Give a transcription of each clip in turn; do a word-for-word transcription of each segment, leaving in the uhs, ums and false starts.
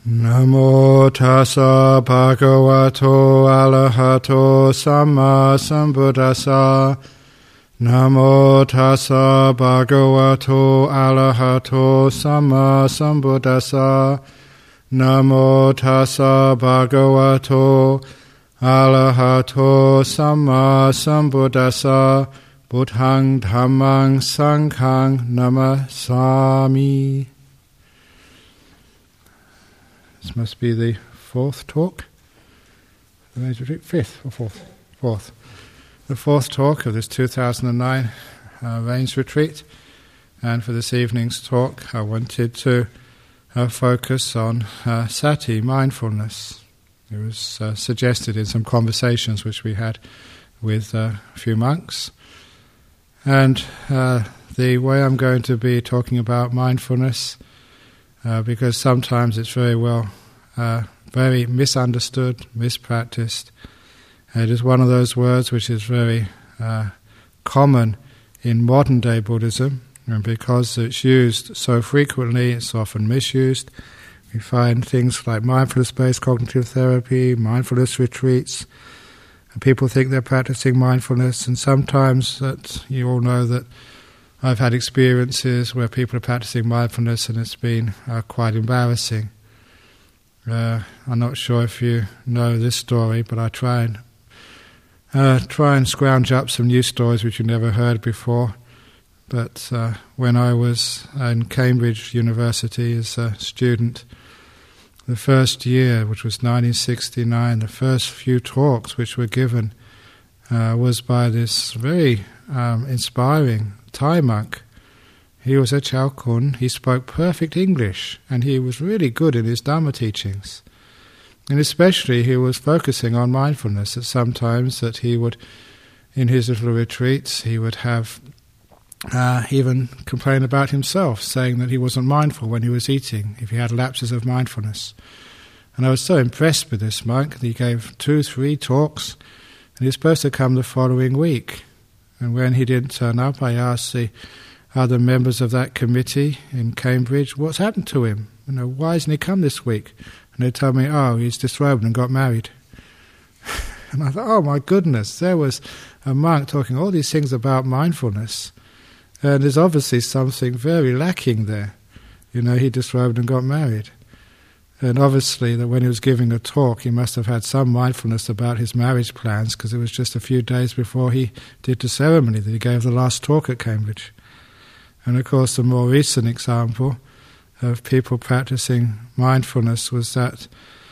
Namo tassa bhagavato arahato samma sambuddhassa. Namo tassa bhagavato arahato samma sambuddhassa. Namo tassa bhagavato arahato samma sambuddhassa. Buddhang dhammang sanghang namasami. This must be the fourth talk. Fifth or fourth? Fourth. The fourth talk of this two thousand nine uh, Rains Retreat. And for this evening's talk, I wanted to uh, focus on uh, sati, mindfulness. It was uh, suggested in some conversations which we had with uh, a few monks. And uh, the way I'm going to be talking about mindfulness, uh, because sometimes it's very well, uh, very misunderstood, mispracticed. It is one of those words which is very uh, common in modern day Buddhism, and because it's used so frequently, it's often misused. We find things like mindfulness-based cognitive therapy, mindfulness retreats. And people think they're practicing mindfulness, and sometimes that you all know that I've had experiences where people are practicing mindfulness and it's been uh, quite embarrassing. Uh, I'm not sure if you know this story, but I try and uh, try and scrounge up some news stories which you never heard before. But uh, when I was in Cambridge University as a student, the first year, which was nineteen sixty-nine, the first few talks which were given uh, was by this very um, inspiring Thai monk. He was a Chao Kun. He spoke perfect English, and he was really good in his Dhamma teachings. And especially he was focusing on mindfulness, that sometimes that he would, in his little retreats, he would have uh, even complain about himself, saying that he wasn't mindful when he was eating, if he had lapses of mindfulness. And I was so impressed with this monk that he gave two, three talks, and he was supposed to come the following week. And when he didn't turn up, I asked the other members of that committee in Cambridge, what's happened to him? You know, why hasn't he come this week? And they told me, oh, he's disrobed and got married. And I thought, oh my goodness, there was a monk talking all these things about mindfulness, and there's obviously something very lacking there. You know, he disrobed and got married. And obviously that when he was giving a talk, he must have had some mindfulness about his marriage plans, because it was just a few days before he did the ceremony that he gave the last talk at Cambridge. And of course the more recent example of people practicing mindfulness was that,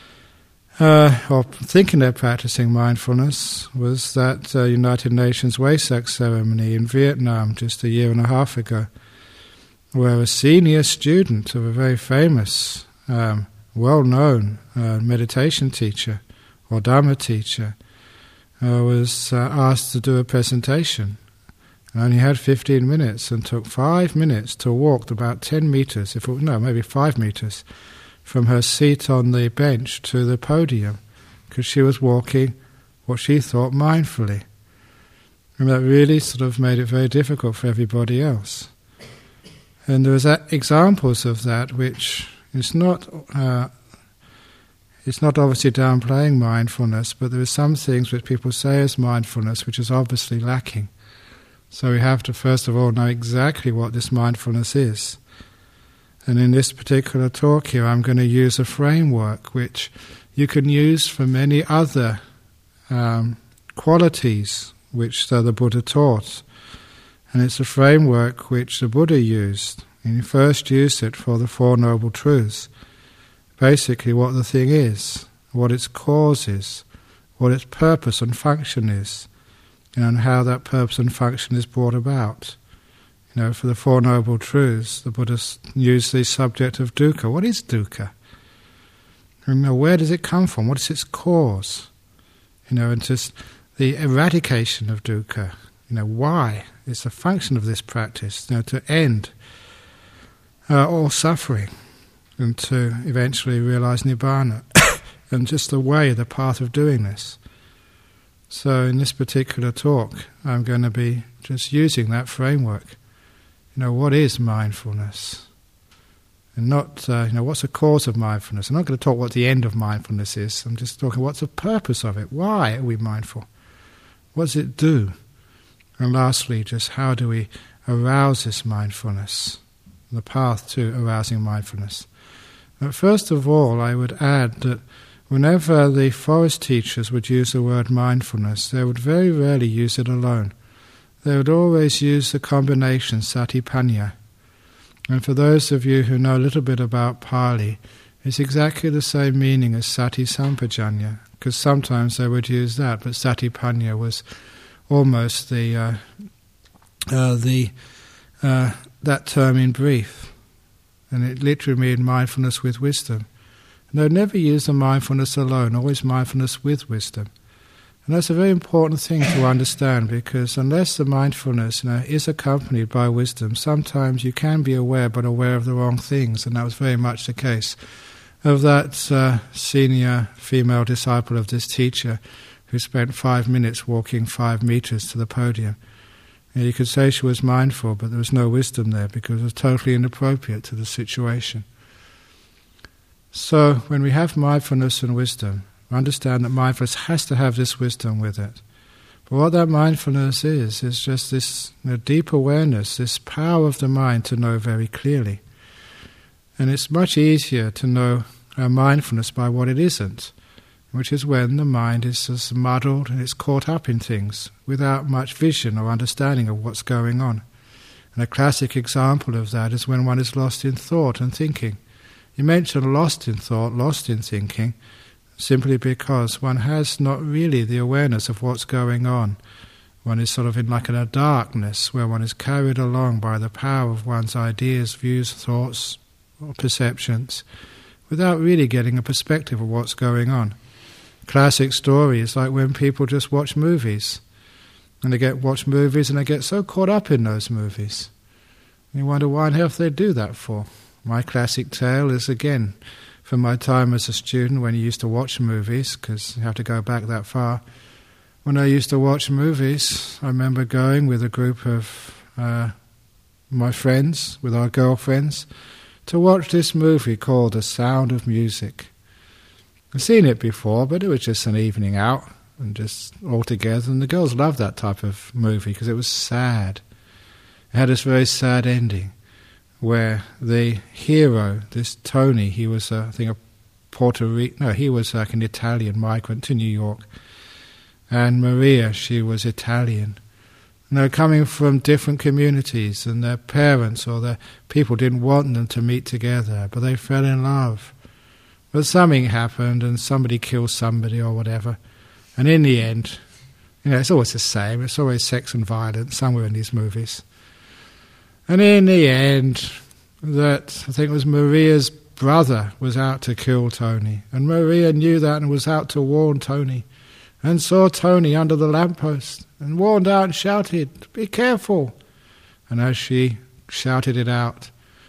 uh, or thinking they're practicing mindfulness, was that uh, United Nations Wesak ceremony in Vietnam just a year and a half ago, where a senior student of a very famous, um, well-known uh, meditation teacher or Dhamma teacher uh, was uh, asked to do a presentation. And only had fifteen minutes, and took five minutes to walk about ten metres, if it, no, maybe five metres, from her seat on the bench to the podium, because she was walking what she thought mindfully. And that really sort of made it very difficult for everybody else. And there was examples of that which is not, uh, it's not obviously downplaying mindfulness, but there are some things which people say as mindfulness which is obviously lacking. So we have to first of all know exactly what this mindfulness is. And in this particular talk here, I'm going to use a framework which you can use for many other um, qualities which uh, the Buddha taught. And it's a framework which the Buddha used. And he first used it for the Four Noble Truths. Basically what the thing is, what its cause is, what its purpose and function is, and how that purpose and function is brought about. You know, for the Four Noble Truths, the Buddha used the subject of dukkha. What is dukkha? You know, where does it come from? What is its cause? You know, and just the eradication of dukkha. You know, why? It's the function of this practice, you know, to end uh, all suffering and to eventually realize nibbana. And just the way, the path of doing this. So in this particular talk, I'm going to be just using that framework. You know, what is mindfulness? And not, uh, you know, what's the cause of mindfulness? I'm not going to talk what the end of mindfulness is. I'm just talking what's the purpose of it. Why are we mindful? What does it do? And lastly, just how do we arouse this mindfulness? The path to arousing mindfulness. But first of all, I would add that whenever the forest teachers would use the word mindfulness, they would very rarely use it alone. They would always use the combination satipanya. And for those of you who know a little bit about Pali, it's exactly the same meaning as sati sampajanya, because sometimes they would use that, but satipanya was almost the uh, uh, the uh, that term in brief, and it literally means mindfulness with wisdom. And they would never use the mindfulness alone, always mindfulness with wisdom. And that's a very important thing to understand, because unless the mindfulness, you know, is accompanied by wisdom, sometimes you can be aware but aware of the wrong things, and that was very much the case of that uh, senior female disciple of this teacher who spent five minutes walking five meters to the podium. And you could say she was mindful, but there was no wisdom there because it was totally inappropriate to the situation. So when we have mindfulness and wisdom, understand that mindfulness has to have this wisdom with it. But what that mindfulness is, is just this, you know, deep awareness, this power of the mind to know very clearly. And it's much easier to know our mindfulness by what it isn't, which is when the mind is just muddled and it's caught up in things without much vision or understanding of what's going on. And a classic example of that is when one is lost in thought and thinking. You mentioned lost in thought, lost in thinking, simply because one has not really the awareness of what's going on. One is sort of in like in a darkness where one is carried along by the power of one's ideas, views, thoughts, or perceptions, without really getting a perspective of what's going on. Classic story is like when people just watch movies, and they get watch movies and they get so caught up in those movies. And you wonder why on earth they do that for. My classic tale is, again, from my time as a student when you used to watch movies, because you have to go back that far. When I used to watch movies, I remember going with a group of uh, my friends, with our girlfriends, to watch this movie called The Sound of Music. I've seen it before, but it was just an evening out, and just all together, and the girls loved that type of movie because it was sad. It had this very sad ending, where the hero, this Tony, he was, uh, I think, a Puerto Rican, no, he was like an Italian migrant to New York, and Maria, she was Italian. And they were coming from different communities, and their parents or their people didn't want them to meet together, but they fell in love. But something happened, and somebody killed somebody or whatever, and in the end, you know, it's always the same, it's always sex and violence somewhere in these movies. And in the end, that I think it was Maria's brother was out to kill Tony. And Maria knew that and was out to warn Tony. And saw Tony under the lamppost and warned out and shouted, "Be careful!" And as she shouted it out,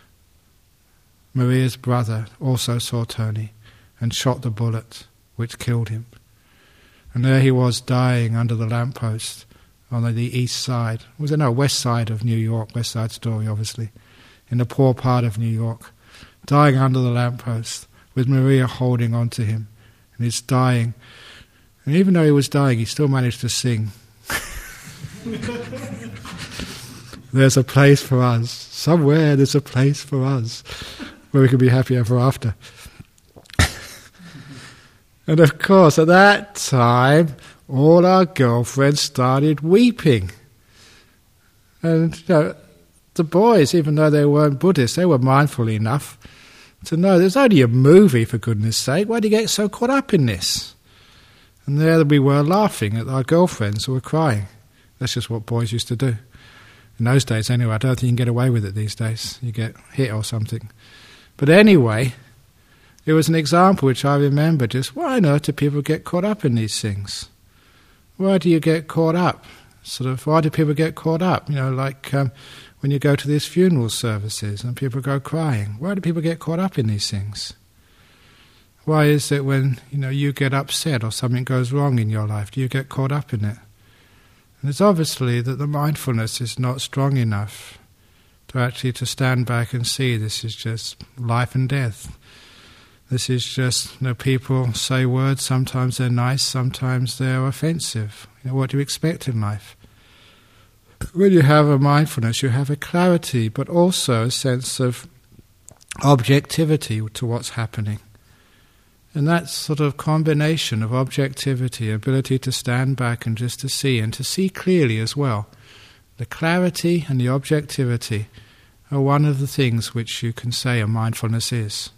Maria's brother also saw Tony and shot the bullet which killed him. And there he was dying under the lamppost on the east side, was it no west side of New York, West Side Story obviously, in the poor part of New York, dying under the lamppost with Maria holding on to him, and he's dying, and even though he was dying, he still managed to sing. There's a place for us, somewhere there's a place for us, where we can be happy ever after. And of course, at that time, all our girlfriends started weeping. And you know, the boys, even though they weren't Buddhists, they were mindful enough to know there's only a movie, for goodness sake. Why do you get so caught up in this? And there we were laughing at our girlfriends who were crying. That's just what boys used to do. In those days, anyway, I don't think you can get away with it these days. You get hit or something. But anyway, it was an example which I remember just, why on earth do people get caught up in these things? Why do you get caught up? Sort of, why do people get caught up? You know, like um, when you go to these funeral services and people go crying. Why do people get caught up in these things? Why is it when, you know, you get upset or something goes wrong in your life, do you get caught up in it? And it's obviously that the mindfulness is not strong enough to actually to stand back and see this is just life and death. This is just, you know, people say words, sometimes they're nice, sometimes they're offensive. You know, what do you expect in life? When you have a mindfulness, you have a clarity, but also a sense of objectivity to what's happening. And that sort of combination of objectivity, ability to stand back and just to see, and to see clearly as well, the clarity and the objectivity are one of the things which you can say a mindfulness is.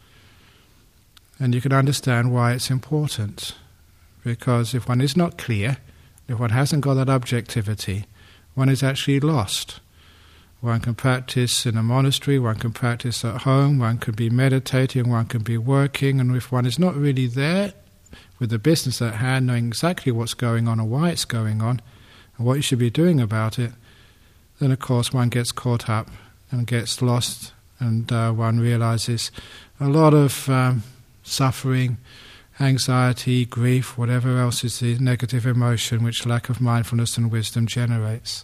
And you can understand why it's important. Because if one is not clear, if one hasn't got that objectivity, one is actually lost. One can practice in a monastery, one can practice at home, one can be meditating, one can be working, and if one is not really there with the business at hand, knowing exactly what's going on and why it's going on, and what you should be doing about it, then of course one gets caught up and gets lost, and uh, one realizes a lot of um, suffering, anxiety, grief, whatever else is the negative emotion which lack of mindfulness and wisdom generates.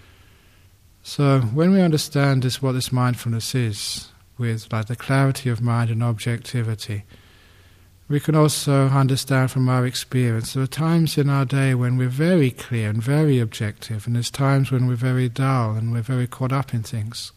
So when we understand this, what this mindfulness is, with like the clarity of mind and objectivity, we can also understand from our experience there are times in our day when we're very clear and very objective, and there's times when we're very dull and we're very caught up in things.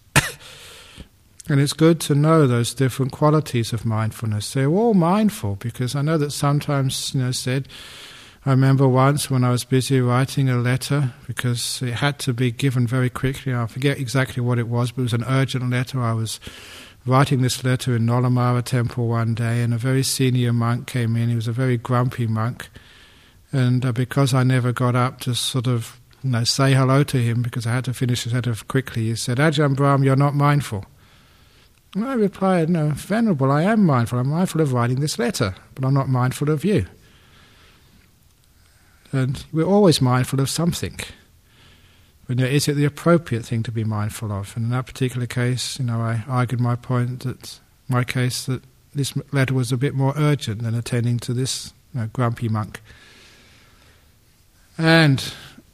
And it's good to know those different qualities of mindfulness. They're all mindful, because I know that sometimes, you know, said, I remember once when I was busy writing a letter, because it had to be given very quickly. I forget exactly what it was, but it was an urgent letter. I was writing this letter in Nolamara Temple one day, and a very senior monk came in. He was a very grumpy monk. And uh, because I never got up to sort of, you know, say hello to him, because I had to finish the letter quickly, he said, Ajahn Brahm, you're not mindful. And I replied, no, Venerable, I am mindful. I'm mindful of writing this letter, but I'm not mindful of you. And we're always mindful of something. But you know, is it the appropriate thing to be mindful of? And in that particular case, you know, I argued my point that my case that this letter was a bit more urgent than attending to this, you know, grumpy monk. And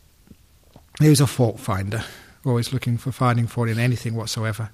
he was a fault finder, always looking for finding fault in anything whatsoever.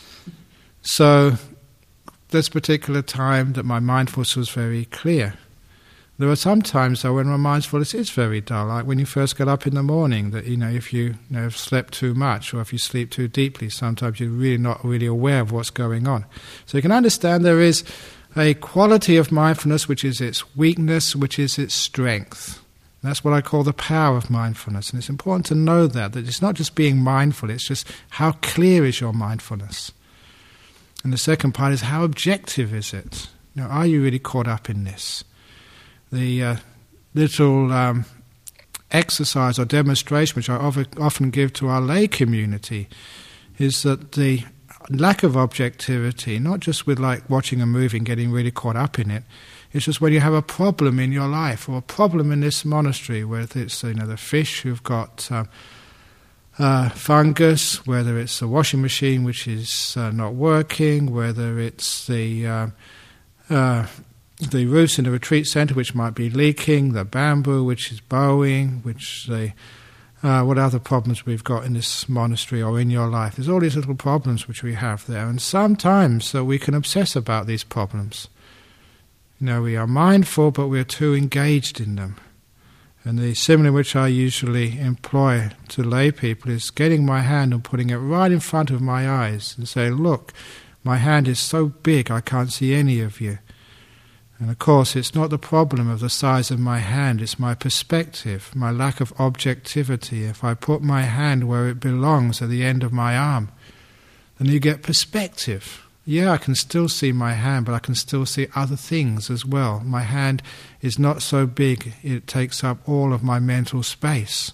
So this particular time that my mindfulness was very clear. There are some times, though, when my mindfulness is very dull, like when you first get up in the morning, that, you know, if you, you know, have slept too much or if you sleep too deeply, sometimes you're really not really aware of what's going on. So you can understand there is a quality of mindfulness which is its weakness, which is its strength. That's what I call the power of mindfulness. And it's important to know that, that it's not just being mindful, it's just how clear is your mindfulness. And the second part is how objective is it? You know, are you really caught up in this? The uh, little um, exercise or demonstration which I often give to our lay community is that the lack of objectivity, not just with like watching a movie and getting really caught up in it, it's just when you have a problem in your life or a problem in this monastery, whether it's, you know, the fish who've got um, uh, fungus, whether it's the washing machine which is uh, not working, whether it's the uh, uh, the roofs in the retreat centre which might be leaking, the bamboo which is bowing, which the uh, what other problems we've got in this monastery or in your life. There's all these little problems which we have there, and sometimes so we can obsess about these problems. You know, we are mindful, but we're too engaged in them. And the simile which I usually employ to lay people is getting my hand and putting it right in front of my eyes and say, look, my hand is so big I can't see any of you. And of course it's not the problem of the size of my hand, it's my perspective, my lack of objectivity. If I put my hand where it belongs at the end of my arm, then you get perspective. Yeah, I can still see my hand, but I can still see other things as well. My hand is not so big, it takes up all of my mental space.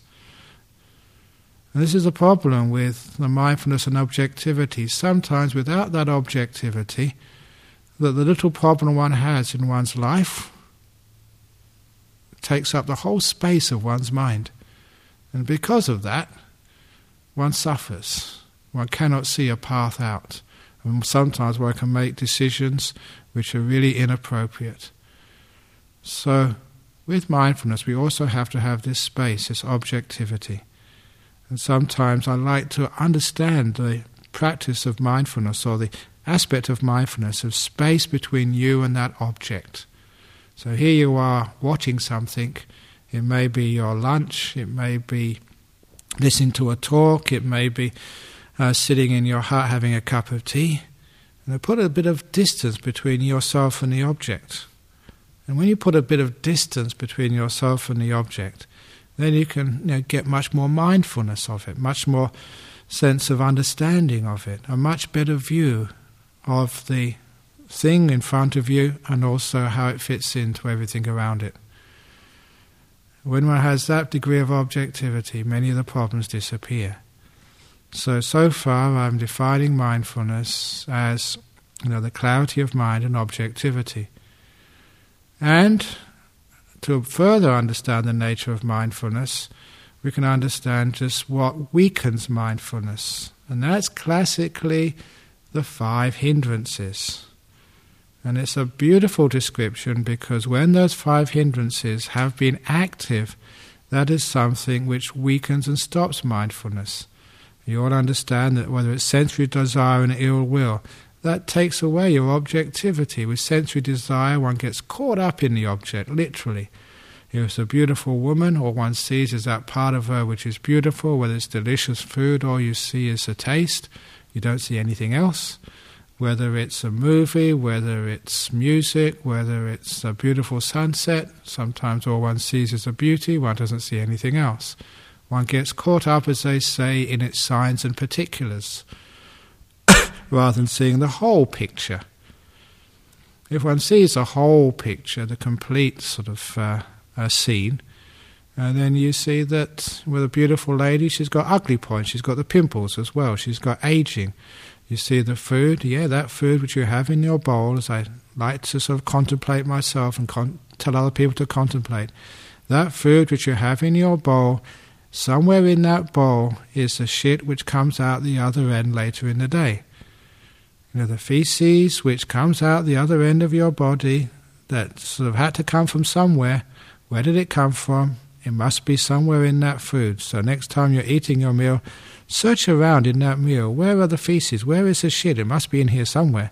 And this is a problem with the mindfulness and objectivity. Sometimes without that objectivity, that the little problem one has in one's life takes up the whole space of one's mind. And because of that, one suffers. One cannot see a path out. And sometimes one can make decisions which are really inappropriate. So, with mindfulness, we also have to have this space, this objectivity. And sometimes I like to understand the practice of mindfulness, or the aspect of mindfulness, of space between you and that object. So here you are watching something. It may be your lunch, it may be listening to a talk, it may be uh, sitting in your hut having a cup of tea. And put a bit of distance between yourself and the object. And when you put a bit of distance between yourself and the object, then you can you know, get much more mindfulness of it, much more sense of understanding of it, a much better view of the thing in front of you and also how it fits into everything around it. When one has that degree of objectivity, many of the problems disappear. So, so far I'm defining mindfulness as you know, the clarity of mind and objectivity. And to further understand the nature of mindfulness, we can understand just what weakens mindfulness. And that's classically the five hindrances. And it's a beautiful description because when those five hindrances have been active, that is something which weakens and stops mindfulness. You all understand that whether it's sensory desire and ill will, that takes away your objectivity. With sensory desire, one gets caught up in the object, literally. If it's a beautiful woman, all one sees is that part of her which is beautiful, whether it's delicious food, all you see is a taste. You don't see anything else. Whether it's a movie, whether it's music, whether it's a beautiful sunset, sometimes all one sees is a beauty, one doesn't see anything else. One gets caught up, as they say, in its signs and particulars, rather than seeing the whole picture. If one sees the whole picture, the complete sort of uh, uh, scene, and then you see that with a beautiful lady, she's got ugly points, she's got the pimples as well, she's got aging. You see the food, yeah, that food which you have in your bowl, as I like to sort of contemplate myself and con- tell other people to contemplate, that food which you have in your bowl, somewhere in that bowl is the shit which comes out the other end later in the day. You know, the feces which comes out the other end of your body, that sort of had to come from somewhere. Where did it come from? It must be somewhere in that food. So next time you're eating your meal, search around in that meal. Where are the feces? Where is the shit? It must be in here somewhere.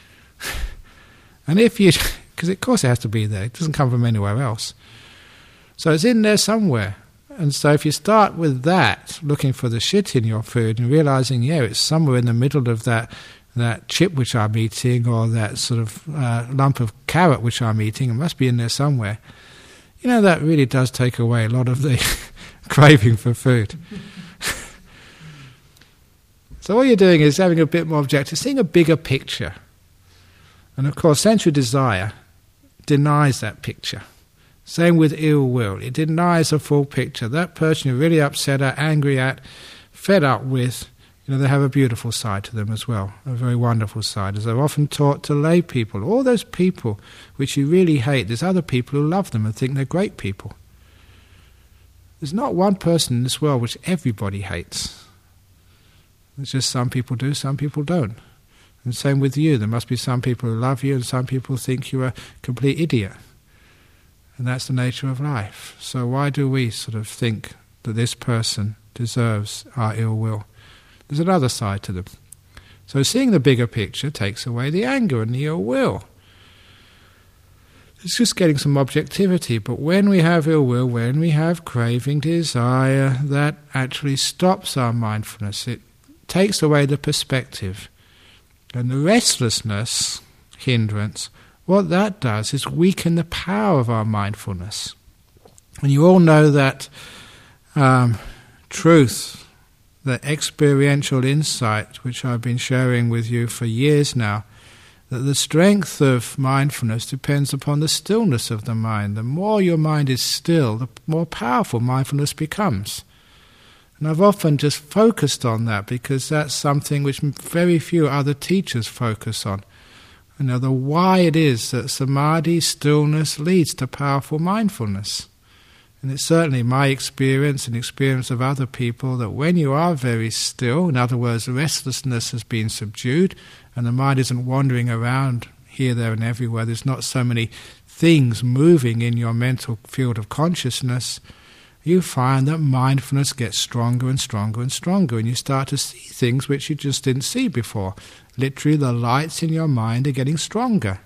And if you, because of course it has to be there, it doesn't come from anywhere else. So it's in there somewhere. And so if you start with that, looking for the shit in your food and realizing, yeah, it's somewhere in the middle of that that chip which I'm eating, or that sort of uh, lump of carrot which I'm eating, it must be in there somewhere. You know, that really does take away a lot of the craving for food. So what you're doing is having a bit more objective, seeing a bigger picture. And of course, sensual desire denies that picture. Same with ill will. It denies a full picture. That person you're really upset at, angry at, fed up with, you know, they have a beautiful side to them as well, a very wonderful side. As I've often taught to lay people, all those people which you really hate, there's other people who love them and think they're great people. There's not one person in this world which everybody hates. It's just some people do, some people don't. And same with you. There must be some people who love you and some people think you're a complete idiot. And that's the nature of life. So why do we sort of think that this person deserves our ill will? There's another side to them. So seeing the bigger picture takes away the anger and the ill will. It's just getting some objectivity. But when we have ill will, when we have craving, desire, that actually stops our mindfulness. It takes away the perspective. And the restlessness hindrance, what that does is weaken the power of our mindfulness. And you all know that um, truth, the experiential insight, which I've been sharing with you for years now, that the strength of mindfulness depends upon the stillness of the mind. The more your mind is still, the more powerful mindfulness becomes. And I've often just focused on that because that's something which very few other teachers focus on. You know, the why it is that samadhi, stillness, leads to powerful mindfulness. And it's certainly my experience and experience of other people that when you are very still, in other words, the restlessness has been subdued and the mind isn't wandering around here, there and everywhere, there's not so many things moving in your mental field of consciousness, you find that mindfulness gets stronger and stronger and stronger, and you start to see things which you just didn't see before. Literally, the lights in your mind are getting stronger.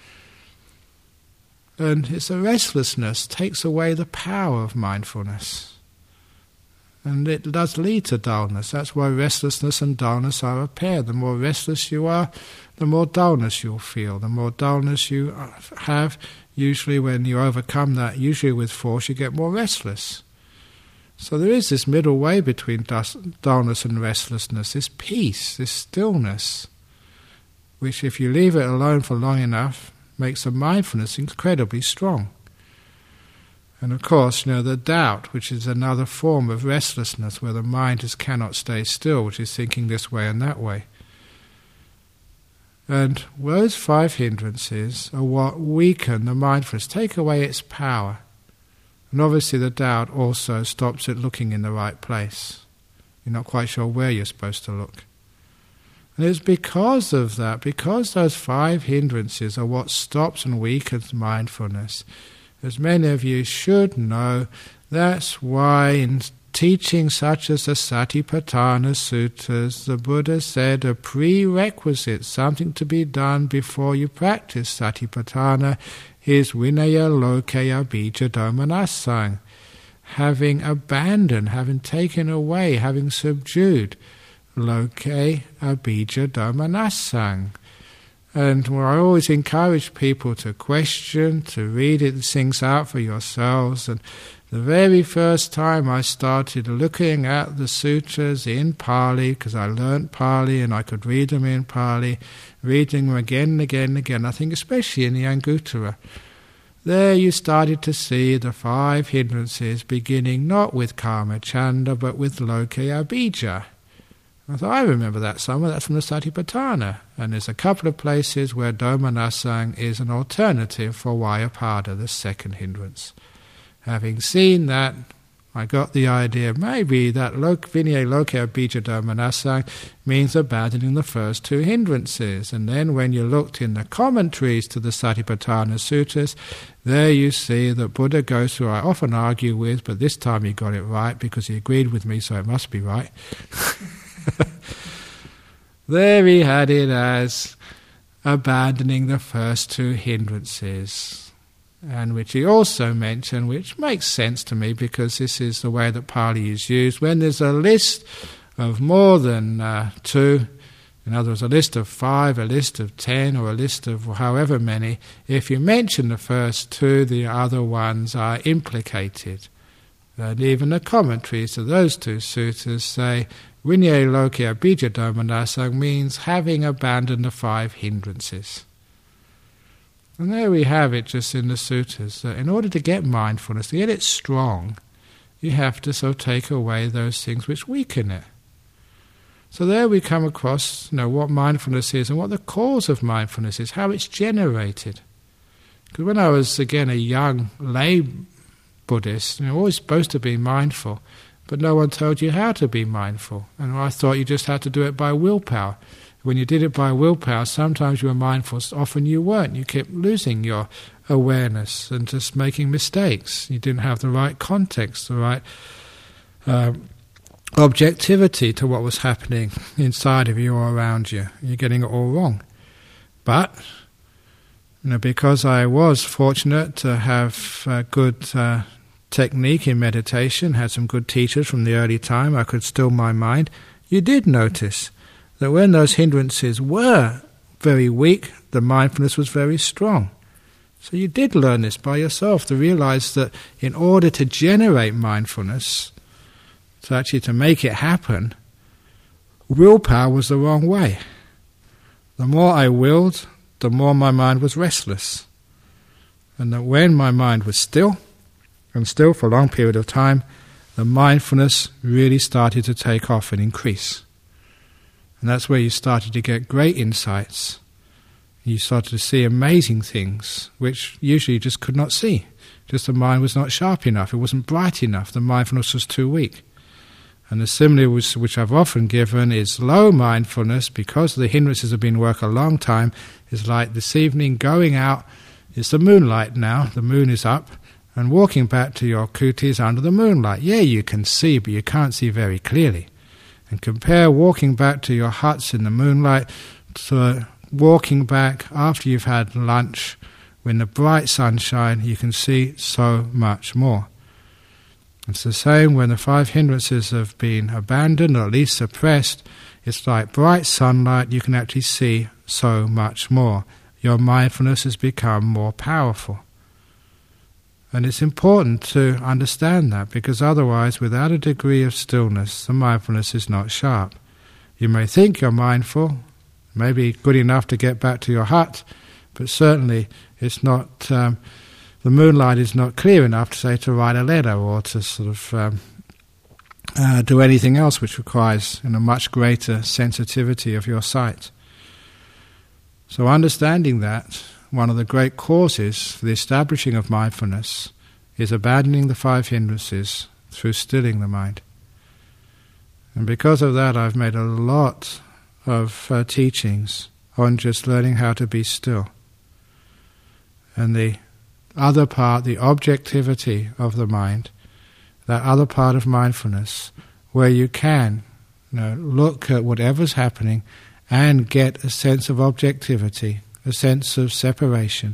And it's a restlessness takes away the power of mindfulness. And it does lead to dullness. That's why restlessness and dullness are a pair. The more restless you are, the more dullness you'll feel. The more dullness you have, usually when you overcome that, usually with force, you get more restless. So there is this middle way between dullness and restlessness, this peace, this stillness, which if you leave it alone for long enough, makes the mindfulness incredibly strong. And of course, you know, the doubt, which is another form of restlessness, where the mind just cannot stay still, which is thinking this way and that way. And those five hindrances are what weaken the mindfulness, take away its power. And obviously the doubt also stops it looking in the right place. You're not quite sure where you're supposed to look. And it's because of that, because those five hindrances are what stops and weakens mindfulness. As many of you should know, that's why in teachings such as the Satipatthana Suttas, the Buddha said a prerequisite, something to be done before you practice Satipatthana, is Vinaya Lokeya Bija Domanasang, having abandoned, having taken away, having subdued Loke Abija Domanasang. And I always encourage people to question, to read it, things out for yourselves. And the very first time I started looking at the sutras in Pali, because I learnt Pali and I could read them in Pali, reading them again and again and again, I think especially in the Anguttara, there you started to see the five hindrances beginning not with Kamacchanda but with Loke Abija. I thought, I remember that somewhere, that's from the Satipatthana. And there's a couple of places where Domanasang is an alternative for Vyapada, the second hindrance. Having seen that, I got the idea maybe that Vinaya Lokeya Bija Domanasang means abandoning the first two hindrances. And then when you looked in the commentaries to the Satipatthana Suttas, there you see that Buddha goes through, I often argue with, but this time he got it right because he agreed with me, so it must be right. There he had it as abandoning the first two hindrances, and which he also mentioned, which makes sense to me because this is the way that Pali is used. When there's a list of more than uh, two, in other words, a list of five, a list of ten, or a list of however many, if you mention the first two, the other ones are implicated. And even the commentaries to those two suttas say, Vinaya Lokeya Bija Domanasang means having abandoned the five hindrances. And there we have it just in the suttas, that in order to get mindfulness, to get it strong, you have to sort of take away those things which weaken it. So there we come across, you know, what mindfulness is and what the cause of mindfulness is, how it's generated. Because when I was, again, a young lay Buddhist, you know, always supposed to be mindful, but no one told you how to be mindful. And I thought you just had to do it by willpower. When you did it by willpower, sometimes you were mindful, often you weren't. You kept losing your awareness and just making mistakes. You didn't have the right context, the right um, objectivity to what was happening inside of you or around you. You're getting it all wrong. But you know, because I was fortunate to have a good uh, technique in meditation, had some good teachers from the early time, I could still my mind, you did notice that when those hindrances were very weak, the mindfulness was very strong. So you did learn this by yourself, to realize that in order to generate mindfulness, to actually to make it happen, willpower was the wrong way. The more I willed, the more my mind was restless. And that when my mind was still, and still for a long period of time, the mindfulness really started to take off and increase. And that's where you started to get great insights. You started to see amazing things, which usually you just could not see. Just the mind was not sharp enough, it wasn't bright enough, the mindfulness was too weak. And the simile which, which I've often given is low mindfulness, because the hindrances have been working a long time, is like this evening going out. It's the moonlight now, the moon is up, And walking back to your kutis under the moonlight, yeah, you can see, but you can't see very clearly. And compare walking back to your huts in the moonlight to walking back after you've had lunch when the bright sunshine, you can see so much more. It's the same when the five hindrances have been abandoned or at least suppressed. It's like bright sunlight, you can actually see so much more. Your mindfulness has become more powerful. And it's important to understand that, because otherwise, without a degree of stillness, the mindfulness is not sharp. You may think you're mindful, maybe good enough to get back to your hut, but certainly it's not. Um, the moonlight is not clear enough to say to write a letter or to sort of um, uh, do anything else which requires you know, much greater sensitivity of your sight. So understanding that, one of the great causes for the establishing of mindfulness is abandoning the five hindrances through stilling the mind. And because of that, I've made a lot of uh, teachings on just learning how to be still. And the other part, the objectivity of the mind, that other part of mindfulness, where you can you know, look at whatever's happening and get a sense of objectivity, a sense of separation.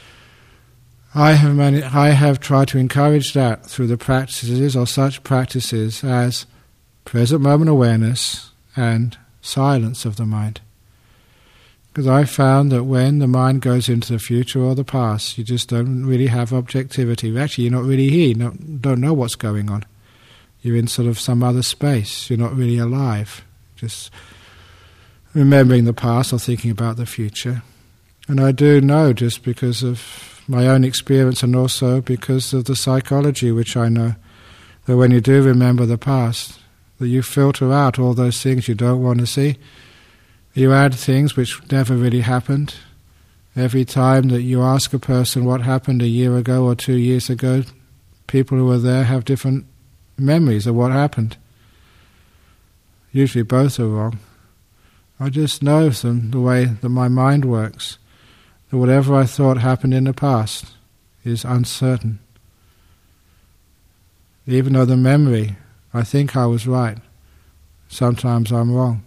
I have mani- I have tried to encourage that through the practices or such practices as present moment awareness and silence of the mind. Because I found that when the mind goes into the future or the past, you just don't really have objectivity. Actually, you're not really here, you don't, don't know what's going on. You're in sort of some other space, you're not really alive. Just remembering the past or thinking about the future. And I do know, just because of my own experience and also because of the psychology which I know, that when you do remember the past, that you filter out all those things you don't want to see. You add things which never really happened. Every time that you ask a person what happened a year ago or two years ago, people who were there have different memories of what happened. Usually both are wrong. I just know from the way that my mind works, that whatever I thought happened in the past is uncertain. Even though the memory, I think I was right, sometimes I'm wrong.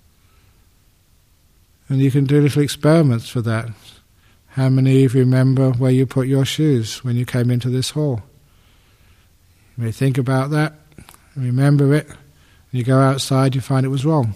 And you can do little experiments for that. How many of you remember where you put your shoes when you came into this hall? You may think about that, remember it, and you go outside, you find it was wrong.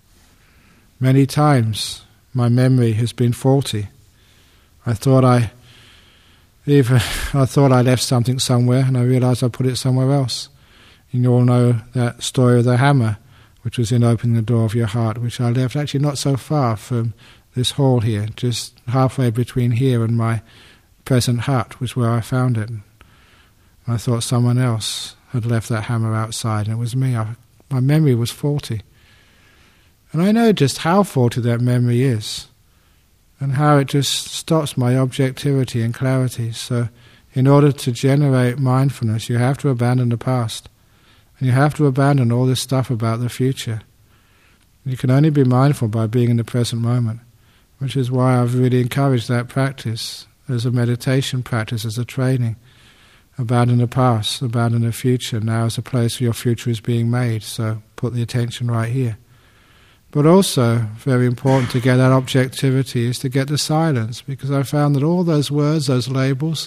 Many times my memory has been faulty. I thought I either I thought I left something somewhere and I realized I put it somewhere else. You all know that story of the hammer, which was in opening the door of your heart, which I left actually not so far from this hall here, just halfway between here and my present hut, was where I found it. I thought someone else had left that hammer outside, and it was me. I, my memory was faulty. And I know just how faulty that memory is, and how it just stops my objectivity and clarity. So in order to generate mindfulness, you have to abandon the past. And you have to abandon all this stuff about the future. You can only be mindful by being in the present moment, which is why I've really encouraged that practice as a meditation practice, as a training. Abandon the past, abandon the future. Now is a place where your future is being made, so put the attention right here. But also, very important to get that objectivity is to get the silence, because I found that all those words, those labels,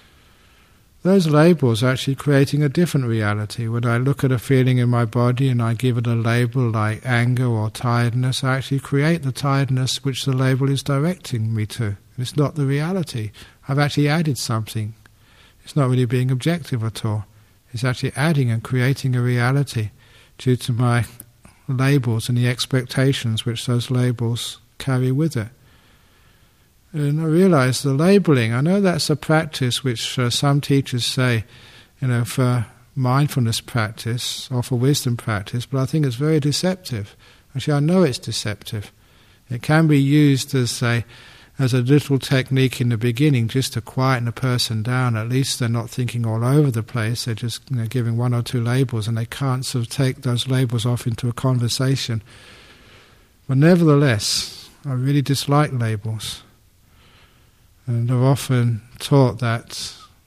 those labels are actually creating a different reality. When I look at a feeling in my body and I give it a label like anger or tiredness, I actually create the tiredness which the label is directing me to. It's not the reality. I've actually added something. It's not really being objective at all. It's actually adding and creating a reality due to my labels and the expectations which those labels carry with it. And I realize the labeling, I know that's a practice which uh, some teachers say, you know, for mindfulness practice or for wisdom practice, but I think it's very deceptive. Actually, I know it's deceptive. It can be used as a, as a little technique in the beginning just to quieten a person down. At least they're not thinking all over the place, they're just you know, giving one or two labels, and they can't sort of take those labels off into a conversation. But nevertheless, I really dislike labels. And I've often taught that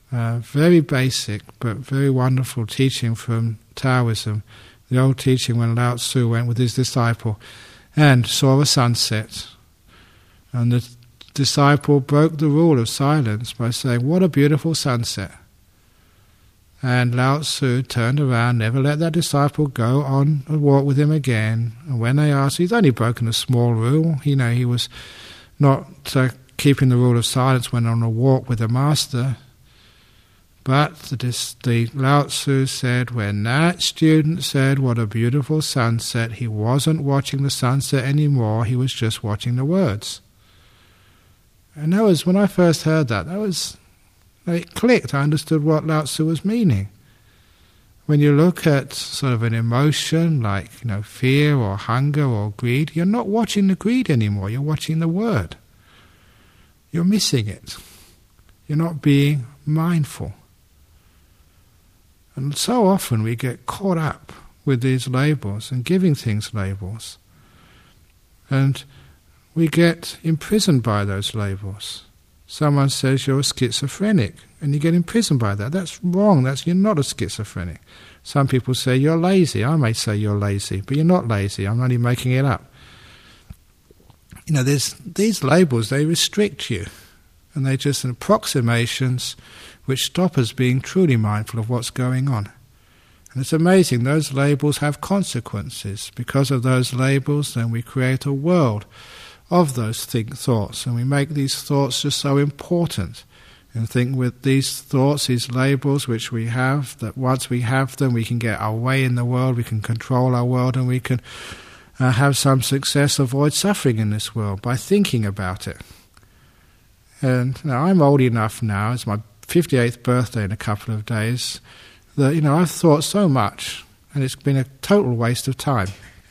Uh, very basic but very wonderful teaching from Taoism, the old teaching when Lao Tzu went with his disciple and saw a sunset. And the disciple broke the rule of silence by saying, "What a beautiful sunset." And Lao Tzu turned around, never let that disciple go on a walk with him again. And when they asked, he's only broken a small rule. You know, he was not uh, keeping the rule of silence when on a walk with the master. But the, the Lao Tzu said, when that student said, "What a beautiful sunset," he wasn't watching the sunset anymore, he was just watching the words. And that was, when I first heard that, that was, it clicked, I understood what Lao Tzu was meaning. When you look at sort of an emotion like, you know, fear or hunger or greed, you're not watching the greed anymore, you're watching the word. You're missing it. You're not being mindful. And so often we get caught up with these labels and giving things labels. And we get imprisoned by those labels. Someone says you're a schizophrenic, and you get imprisoned by that. That's wrong. That's, you're not a schizophrenic. Some people say you're lazy. I may say you're lazy, but you're not lazy. I'm only making it up. You know, there's these labels, they restrict you, and they're just approximations which stop us being truly mindful of what's going on. And it's amazing, those labels have consequences. Because of those labels, then we create a world of those think thoughts, and we make these thoughts just so important, and think with these thoughts, these labels which we have, that once we have them we can get our way in the world, we can control our world, and we can uh, have some success, avoid suffering in this world by thinking about it. And now I'm old enough now, it's my fifty-eighth birthday in a couple of days, that, you know, I've thought so much, and it's been a total waste of time.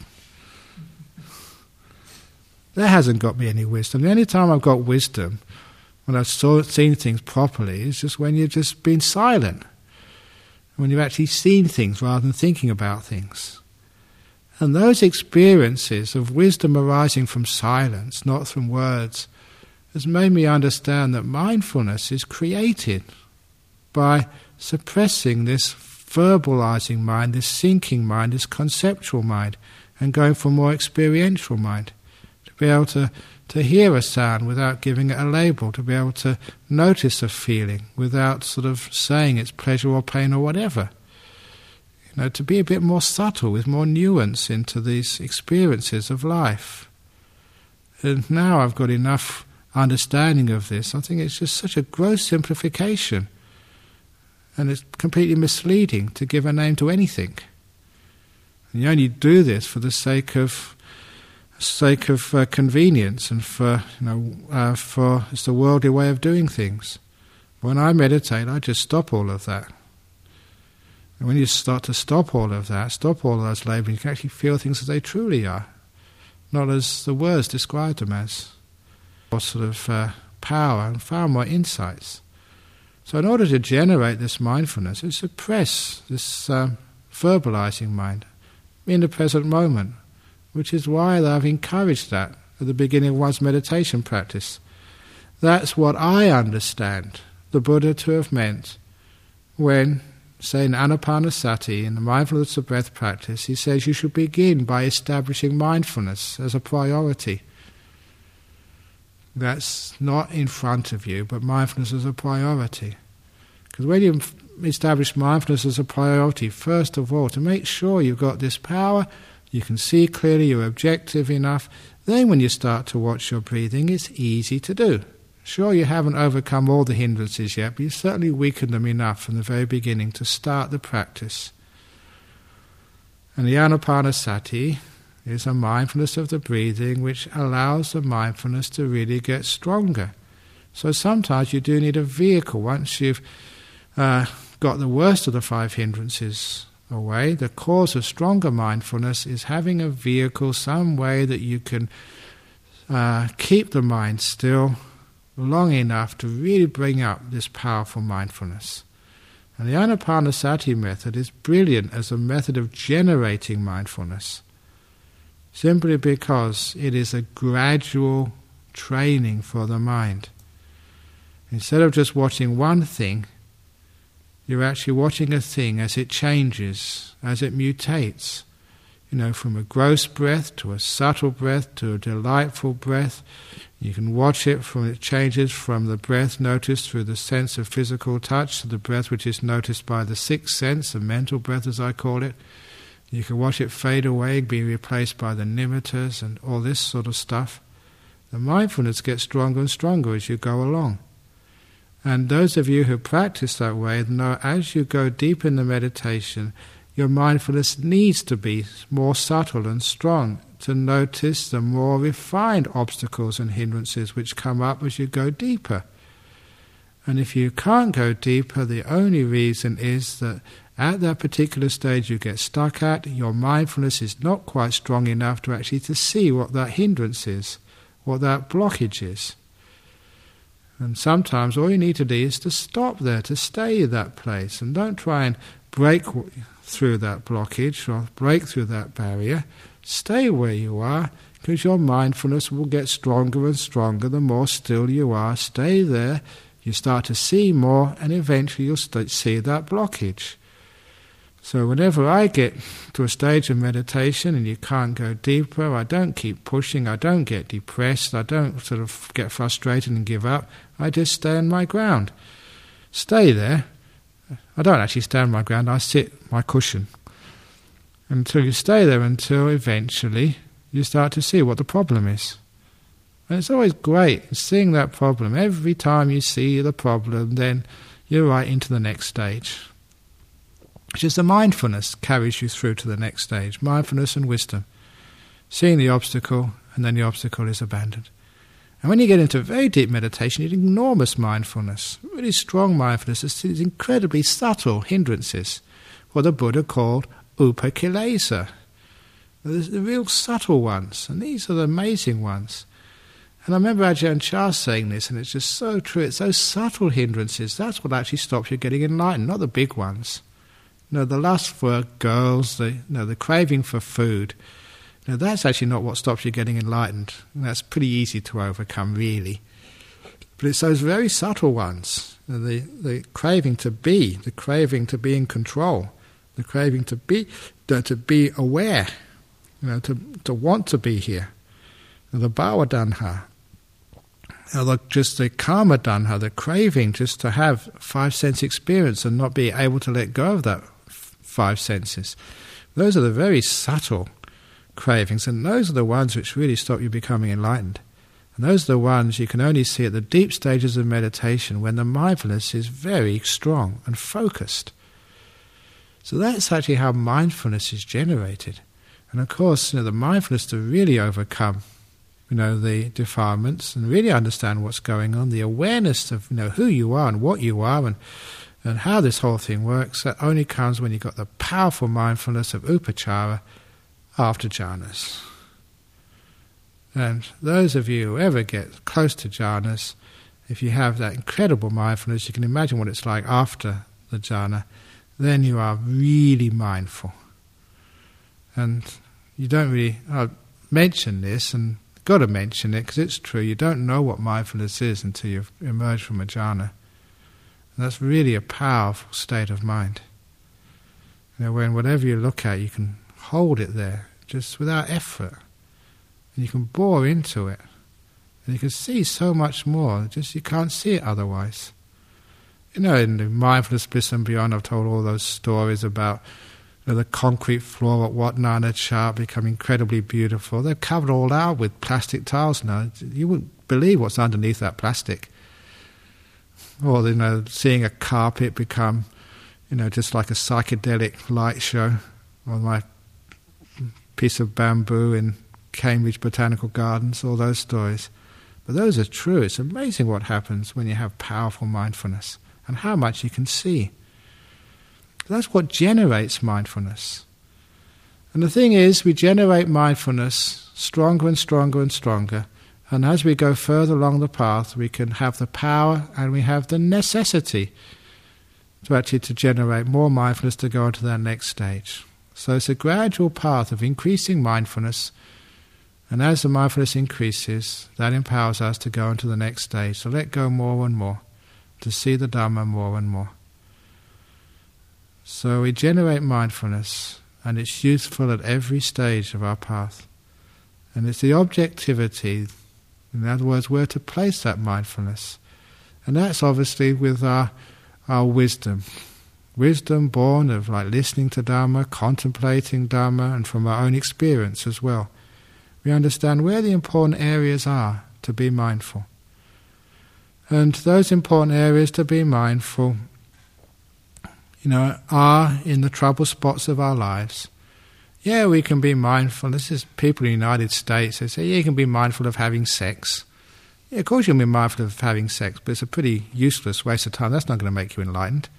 That hasn't got me any wisdom. The only time I've got wisdom, when I've saw, seen things properly, is just when you've just been silent. When you've actually seen things rather than thinking about things. And those experiences of wisdom arising from silence, not from words, has made me understand that mindfulness is created by suppressing this verbalizing mind, this thinking mind, this conceptual mind, and going for more experiential mind. To be able to, to hear a sound without giving it a label, to be able to notice a feeling without sort of saying it's pleasure or pain or whatever. You know, to be a bit more subtle, with more nuance into these experiences of life. And now I've got enough understanding of this. I think it's just such a gross simplification, and it's completely misleading to give a name to anything. And you only do this for the sake of sake of uh, convenience, and for you know uh, for it's the worldly way of doing things. When I meditate, I just stop all of that. And when you start to stop all of that, stop all of those labels, you can actually feel things as they truly are, not as the words describe them as. More sort of uh, power and far more insights. So in order to generate this mindfulness, you suppress this um, verbalizing mind in the present moment, which is why I've encouraged that at the beginning of one's meditation practice. That's what I understand the Buddha to have meant when, say in Anapanasati, in the mindfulness of breath practice, he says you should begin by establishing mindfulness as a priority. That's not in front of you, but mindfulness as a priority. Because when you establish mindfulness as a priority, first of all, to make sure you've got this power, you can see clearly, you're objective enough, then when you start to watch your breathing, it's easy to do. Sure, you haven't overcome all the hindrances yet, but you've certainly weakened them enough from the very beginning to start the practice. And the Anapanasati is a mindfulness of the breathing which allows the mindfulness to really get stronger. So sometimes you do need a vehicle. Once you've uh, got the worst of the five hindrances away, the cause of stronger mindfulness is having a vehicle, some way that you can uh, keep the mind still long enough to really bring up this powerful mindfulness. And the Anapanasati method is brilliant as a method of generating mindfulness, simply because it is a gradual training for the mind. Instead of just watching one thing You're actually watching a thing as it changes, as it mutates. You know, from a gross breath to a subtle breath to a delightful breath. You can watch it from it changes from the breath noticed through the sense of physical touch to the breath which is noticed by the sixth sense, the mental breath as I call it. You can watch it fade away, be replaced by the nimittas and all this sort of stuff. The mindfulness gets stronger and stronger as you go along. And those of you who practice that way know as you go deep in the meditation, your mindfulness needs to be more subtle and strong to notice the more refined obstacles and hindrances which come up as you go deeper. And if you can't go deeper, the only reason is that at that particular stage you get stuck at, your mindfulness is not quite strong enough to actually to see what that hindrance is, what that blockage is. And sometimes all you need to do is to stop there, to stay in that place, and don't try and break through that blockage or break through that barrier. Stay where you are, because your mindfulness will get stronger and stronger the more still you are. Stay there, you start to see more, and eventually you'll st- see that blockage. So whenever I get to a stage of meditation and you can't go deeper, I don't keep pushing, I don't get depressed, I don't sort of get frustrated and give up, I just stand my ground. Stay there. I don't actually stand my ground, I sit my cushion. Until you stay there until eventually you start to see what the problem is. And it's always great seeing that problem. Every time you see the problem, then you're right into the next stage. Which is the mindfulness carries you through to the next stage. Mindfulness and wisdom. Seeing the obstacle, and then the obstacle is abandoned. And when you get into very deep meditation, you need enormous mindfulness, really strong mindfulness. It's these incredibly subtle hindrances, what the Buddha called upakilesa. There's the real subtle ones, and these are the amazing ones. And I remember Ajahn Chah saying this, and it's just so true. It's those subtle hindrances, that's what actually stops you getting enlightened, not the big ones. You know, the lust for girls, the you know, the craving for food, you know, that's actually not what stops you getting enlightened. And that's pretty easy to overcome, really. But it's those very subtle ones, the the craving to be, the craving to be in control, the craving to be to be aware, you know, to to want to be here. The bhava danha, you know, just the karma danha, the craving just to have five sense experience and not be able to let go of that five senses. Those are the very subtle cravings, and those are the ones which really stop you becoming enlightened. And those are the ones you can only see at the deep stages of meditation when the mindfulness is very strong and focused. So that's actually how mindfulness is generated. And of course, you know, the mindfulness to really overcome, you know, the defilements and really understand what's going on, the awareness of, you know, who you are and what you are and and how this whole thing works, that only comes when you've got the powerful mindfulness of upachara after jhanas. And those of you who ever get close to jhanas, if you have that incredible mindfulness, you can imagine what it's like after the jhana, then you are really mindful. And you don't really I'll mention this, and got to mention it because it's true, you don't know what mindfulness is until you've emerged from a jhana. And that's really a powerful state of mind. You know, when whatever you look at, you can hold it there, just without effort. And you can bore into it. And you can see so much more, just you can't see it otherwise. You know, in the Mindfulness, Bliss and Beyond, I've told all those stories about you know, the concrete floor at Wat Nana Chah become incredibly beautiful. They've covered all out with plastic tiles now. You wouldn't believe what's underneath that plastic. Or, you know, seeing a carpet become, you know, just like a psychedelic light show. Or my piece of bamboo in Cambridge Botanical Gardens, all those stories. But those are true. It's amazing what happens when you have powerful mindfulness and how much you can see. That's what generates mindfulness. And the thing is, we generate mindfulness stronger and stronger and stronger. And as we go further along the path, we can have the power and we have the necessity to actually to generate more mindfulness to go on to that next stage. So it's a gradual path of increasing mindfulness. And as the mindfulness increases, that empowers us to go on to the next stage. So let go more and more, to see the Dhamma more and more. So we generate mindfulness, and it's useful at every stage of our path. And it's the objectivity, in other words, where to place that mindfulness. And that's obviously with our, our wisdom. Wisdom born of like listening to Dhamma, contemplating Dhamma, and from our own experience as well. We understand where the important areas are to be mindful. And those important areas to be mindful, you know, are in the trouble spots of our lives. Yeah, we can be mindful. This is people in the United States, they say, yeah, you can be mindful of having sex. Yeah, of course you can be mindful of having sex, but it's a pretty useless waste of time. That's not going to make you enlightened.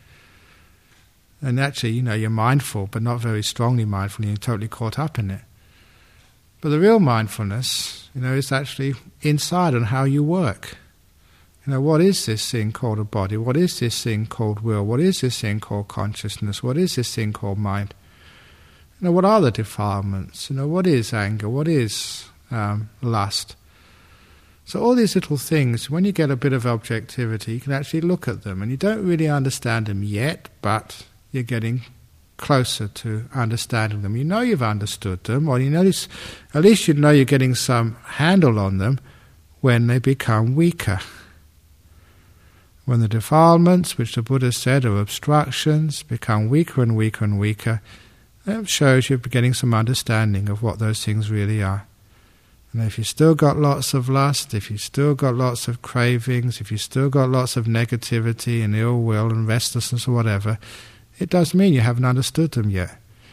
And actually, you know, you're mindful, but not very strongly mindful, and you're totally caught up in it. But the real mindfulness, you know, is actually inside on how you work. You know, what is this thing called a body? What is this thing called will? What is this thing called consciousness? What is this thing called mind? You know, what are the defilements? You know, what is anger? What is um, lust? So all these little things, when you get a bit of objectivity, you can actually look at them, and you don't really understand them yet, but you're getting closer to understanding them. You know you've understood them, or you know this, at least you know you're getting some handle on them when they become weaker. When the defilements, which the Buddha said are obstructions, become weaker and weaker and weaker, that shows you're getting some understanding of what those things really are. And if you've still got lots of lust, if you've still got lots of cravings, if you've still got lots of negativity and ill will and restlessness or whatever, it does mean you haven't understood them yet.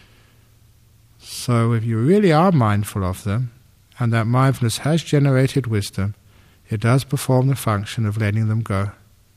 So if you really are mindful of them, and that mindfulness has generated wisdom, it does perform the function of letting them go.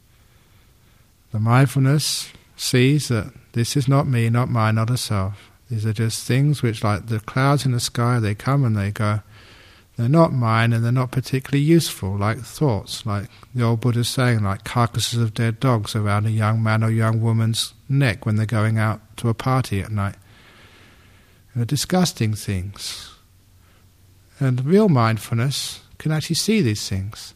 The mindfulness sees that this is not me, not mine, not a self. These are just things which, like the clouds in the sky, they come and they go. They're not mine, and they're not particularly useful, like thoughts, like the old Buddha's saying, like carcasses of dead dogs around a young man or young woman's neck when they're going out to a party at night. They're disgusting things. And real mindfulness can actually see these things.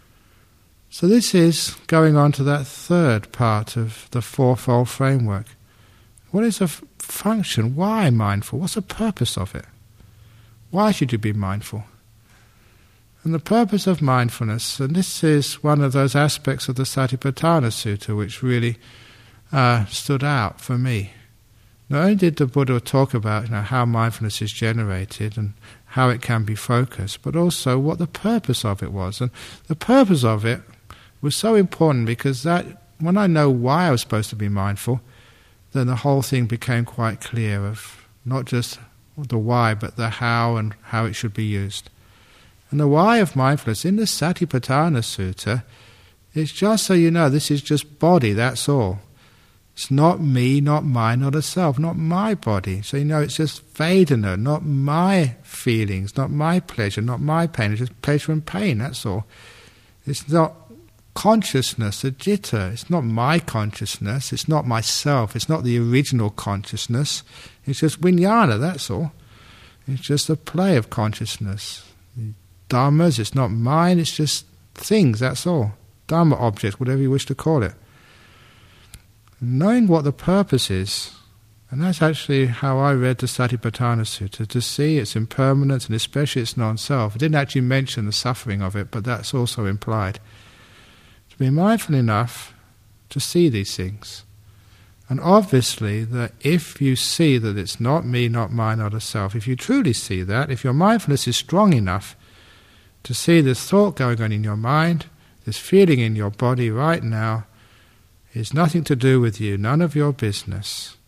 So this is going on to that third part of the fourfold framework. What is the f- function? Why mindful? What's the purpose of it? Why should you be mindful? And the purpose of mindfulness, and this is one of those aspects of the Satipatthana Sutta which really uh, stood out for me. Not only did the Buddha talk about, you know, how mindfulness is generated and how it can be focused, but also what the purpose of it was. And the purpose of it was so important because that when I know why I was supposed to be mindful, then the whole thing became quite clear of not just the why, but the how and how it should be used. And the why of mindfulness in the Satipatthana Sutta is just so you know, this is just body, that's all. It's not me, not mine, not a self, not my body. So you know it's just Vedana, not my feelings, not my pleasure, not my pain. It's just pleasure and pain, that's all. It's not consciousness, a citta. It's not my consciousness, it's not myself, it's not the original consciousness. It's just vijnana, that's all. It's just a play of consciousness. Dhammas, it's not mine, it's just things, that's all. Dhamma objects, whatever you wish to call it. Knowing what the purpose is, and that's actually how I read the Satipatthana Sutta, to see its impermanence and especially its non-self. I didn't actually mention the suffering of it, but that's also implied. To be mindful enough to see these things. And obviously that if you see that it's not me, not mine, not a self, if you truly see that, if your mindfulness is strong enough to see this thought going on in your mind, this feeling in your body right now, is nothing to do with you, none of your business.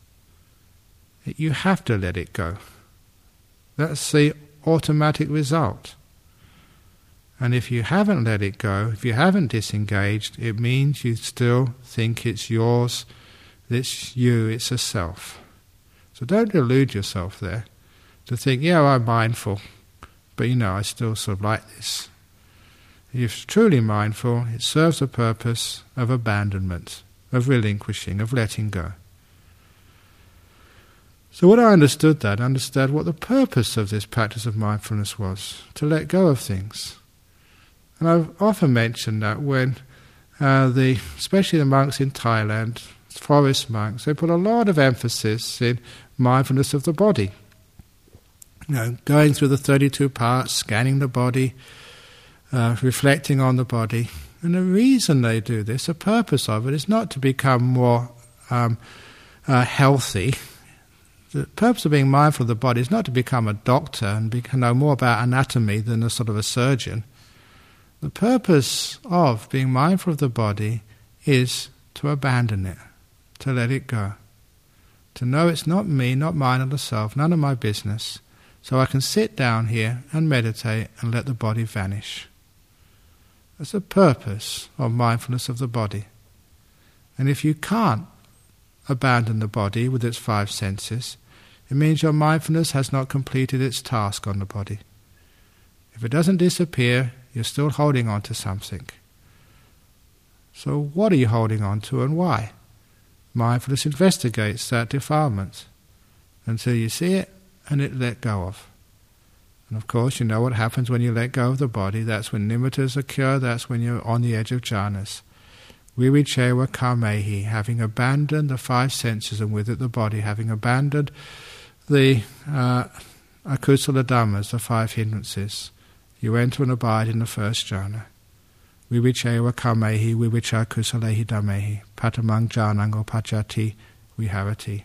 You have to let it go. That's the automatic result. And if you haven't let it go, if you haven't disengaged, it means you still think it's yours, it's you, it's a self. So don't delude yourself there to think, yeah, I'm mindful, but you know, I still sort of like this. If you're truly mindful, it serves the purpose of abandonment, of relinquishing, of letting go. So when I understood that, I understood what the purpose of this practice of mindfulness was, to let go of things. And I've often mentioned that when uh, the, especially the monks in Thailand, forest monks, they put a lot of emphasis in mindfulness of the body. You know, going through the thirty-two parts, scanning the body, uh, reflecting on the body. And the reason they do this, the purpose of it, is not to become more um, uh, healthy. The purpose of being mindful of the body is not to become a doctor and be, know more about anatomy than a sort of a surgeon. The purpose of being mindful of the body is to abandon it, to let it go, to know it's not me, not mine or the self, none of my business, so I can sit down here and meditate and let the body vanish. That's the purpose of mindfulness of the body. And if you can't abandon the body with its five senses, it means your mindfulness has not completed its task on the body. If it doesn't disappear, you're still holding on to something. So what are you holding on to and why? Mindfulness investigates that defilement until you see it and it let go of. And of course, you know what happens when you let go of the body. That's when nimittas occur, that's when you're on the edge of jhanas. Vivichewa kamehi, having abandoned the five senses and with it the body, having abandoned the uh, akusala dhammas, the five hindrances, you enter and abide in the first jhana. Vivichewa kamehi, vivicha kusalehi dhamehi, patamang jhanango pachati viharati.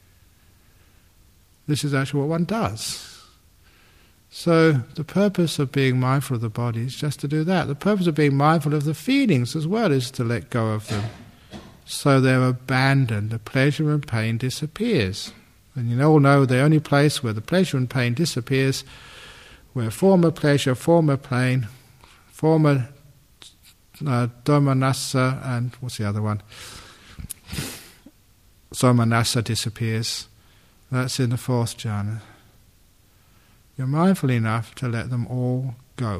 This is actually what one does. So the purpose of being mindful of the body is just to do that. The purpose of being mindful of the feelings as well is to let go of them. So they're abandoned, the pleasure and pain disappears. And you all know the only place where the pleasure and pain disappears, where former pleasure, former pain, former uh, domanassa, and what's the other one? Somanassa disappears. That's in the fourth jhana. You're mindful enough to let them all go.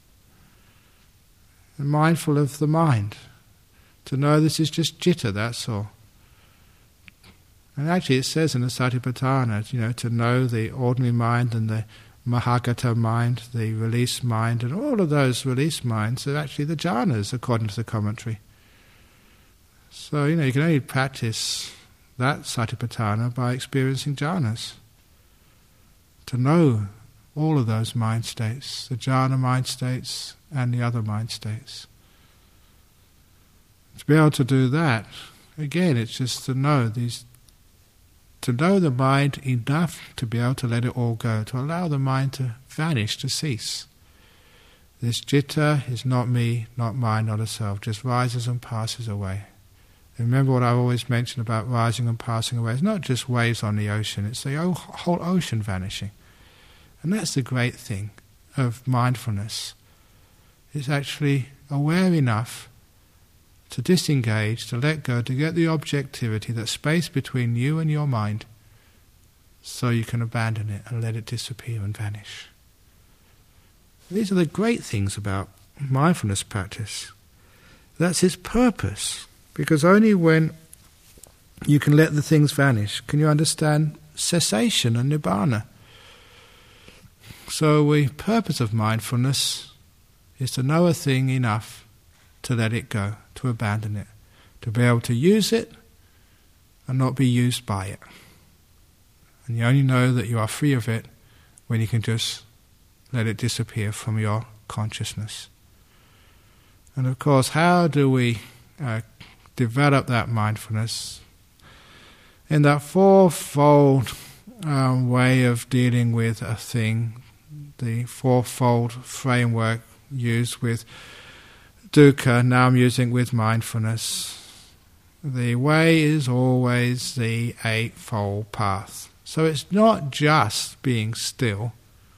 And mindful of the mind, to know this is just jitta, that's all. And actually it says in the Satipatthana, you know, to know the ordinary mind and the Mahagata mind, the release mind, and all of those release minds are actually the jhanas, according to the commentary. So, you know, you can only practice that Satipatthana by experiencing jhanas. To know all of those mind states, the jhana mind states and the other mind states. To be able to do that, again, it's just to know these, to know the mind enough to be able to let it all go, to allow the mind to vanish, to cease. This jitta is not me, not mine, not a self, just rises and passes away. And remember what I always mention about rising and passing away. It's not just waves on the ocean, it's the whole ocean vanishing. And that's the great thing of mindfulness. It's actually aware enough to disengage, to let go, to get the objectivity, that space between you and your mind, so you can abandon it and let it disappear and vanish. These are the great things about mindfulness practice. That's its purpose, because only when you can let the things vanish can you understand cessation and nibbana. So the purpose of mindfulness is to know a thing enough to let it go, to abandon it, to be able to use it and not be used by it. And you only know that you are free of it when you can just let it disappear from your consciousness. And of course, how do we uh, develop that mindfulness? In that fourfold um, way of dealing with a thing, the fourfold framework used with dukkha, now I'm using with mindfulness. The way is always the eightfold path. So it's not just being still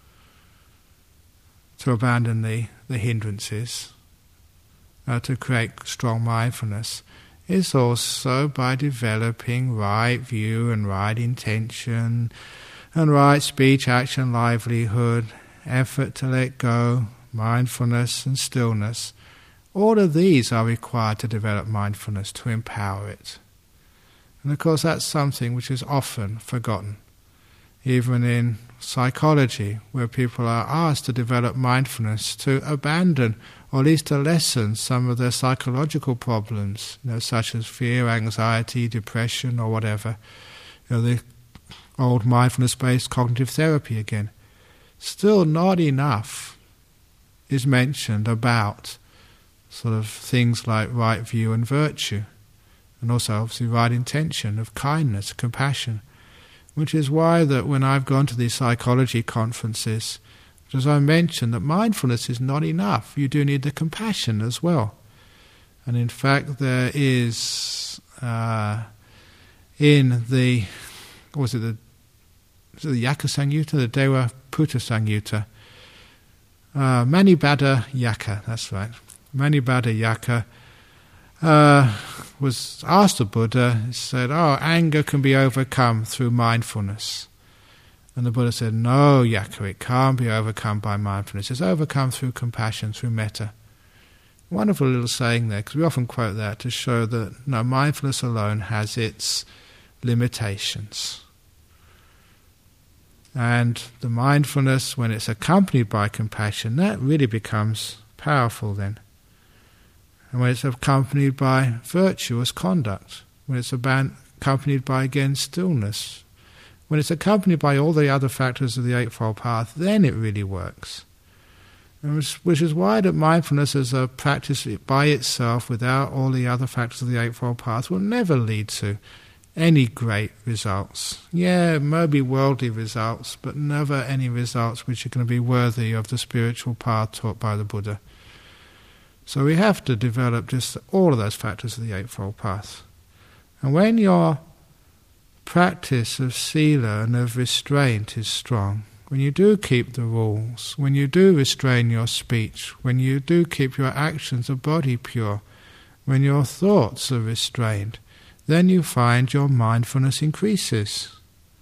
to abandon the, the hindrances, uh, to create strong mindfulness. It's also by developing right view and right intention and right speech, action, livelihood, effort to let go, mindfulness and stillness. All of these are required to develop mindfulness, to empower it. And of course that's something which is often forgotten. even in psychology, where people are asked to develop mindfulness to abandon or at least to lessen some of their psychological problems, you know, such as fear, anxiety, depression, or whatever. You know, the old mindfulness-based cognitive therapy again. Still not enough is mentioned about sort of things like right view and virtue, and also obviously right intention of kindness, compassion, which is why that when I've gone to these psychology conferences, as I mentioned, that mindfulness is not enough. You do need the compassion as well. And in fact, there is uh, in the, what was it, the, was it the Yaka Samyutta, the Dewa Putta Samyutta, uh, Manibhadda Yaka, that's right. Manibhadda Yaka uh, was asked the Buddha, he said, oh, anger can be overcome through mindfulness. And the Buddha said, no, Yaka, it can't be overcome by mindfulness. It's overcome through compassion, through metta. Wonderful little saying there, because we often quote that to show that no, mindfulness alone has its limitations. And the mindfulness, when it's accompanied by compassion, that really becomes powerful then. And when it's accompanied by virtuous conduct, when it's accompanied by, again, stillness, when it's accompanied by all the other factors of the Eightfold Path, then it really works. Which is why that mindfulness as a practice by itself, without all the other factors of the Eightfold Path, will never lead to any great results. Yeah, maybe worldly results, but never any results which are going to be worthy of the spiritual path taught by the Buddha. So we have to develop just all of those factors of the Eightfold Path. And when your practice of sila and of restraint is strong, when you do keep the rules, when you do restrain your speech, when you do keep your actions of body pure, when your thoughts are restrained, then you find your mindfulness increases.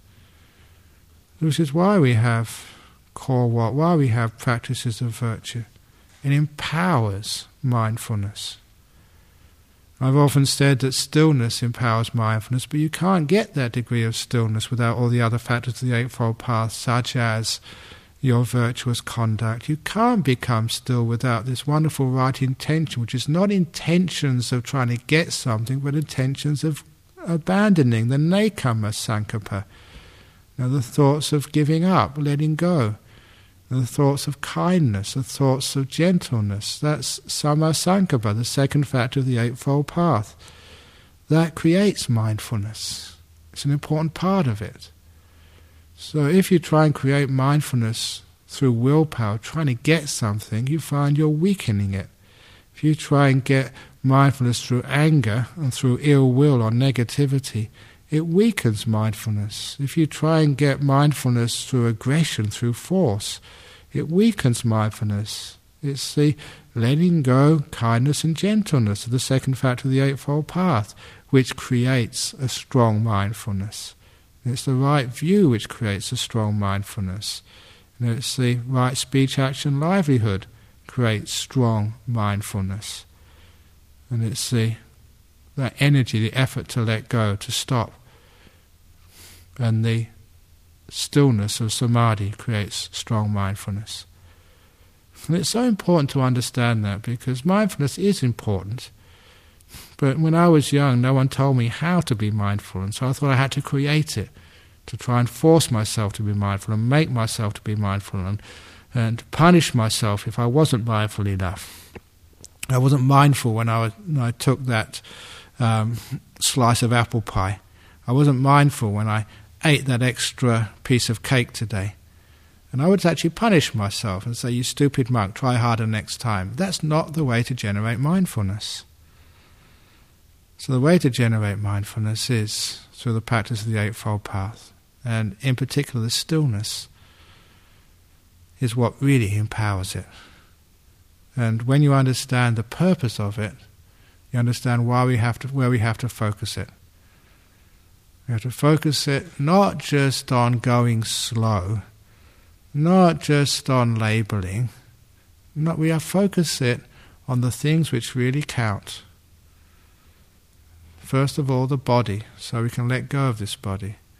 Which is why we have core what, why we have practices of virtue. It empowers mindfulness. I've often said that stillness empowers mindfulness, but you can't get that degree of stillness without all the other factors of the Eightfold Path, such as your virtuous conduct. You can't become still without this wonderful right intention, which is not intentions of trying to get something, but intentions of abandoning, the nekama sankappa, you know, the thoughts of giving up, letting go, the thoughts of kindness, the thoughts of gentleness. That's samma sankappa, the second factor of the Eightfold Path. That creates mindfulness. It's an important part of it. So if you try and create mindfulness through willpower, trying to get something, you find you're weakening it. If you try and get mindfulness through anger and through ill will or negativity, it weakens mindfulness. If you try and get mindfulness through aggression, through force, it weakens mindfulness. It's the letting go, kindness and gentleness of the second factor of the Eightfold Path, which creates a strong mindfulness. And it's the right view which creates a strong mindfulness. And it's the right speech, action, livelihood creates strong mindfulness. And it's the that energy, the effort to let go, to stop. And the stillness of samadhi creates strong mindfulness. And it's so important to understand that, because mindfulness is important. But when I was young, no one told me how to be mindful, and so I thought I had to create it, to try and force myself to be mindful and make myself to be mindful and, and punish myself if I wasn't mindful enough. I wasn't mindful when I, was, when I took that um, slice of apple pie. I wasn't mindful when I ate that extra piece of cake today. And I would actually punish myself and say, you stupid monk, try harder next time. That's not the way to generate mindfulness. So the way to generate mindfulness is through the practice of the Eightfold Path. And in particular, the stillness is what really empowers it. And when you understand the purpose of it, you understand why we have to, where we have to focus it. We have to focus it not just on going slow, not just on labelling. Not, we have to focus it on the things which really count. First of all, the body, so we can let go of this body.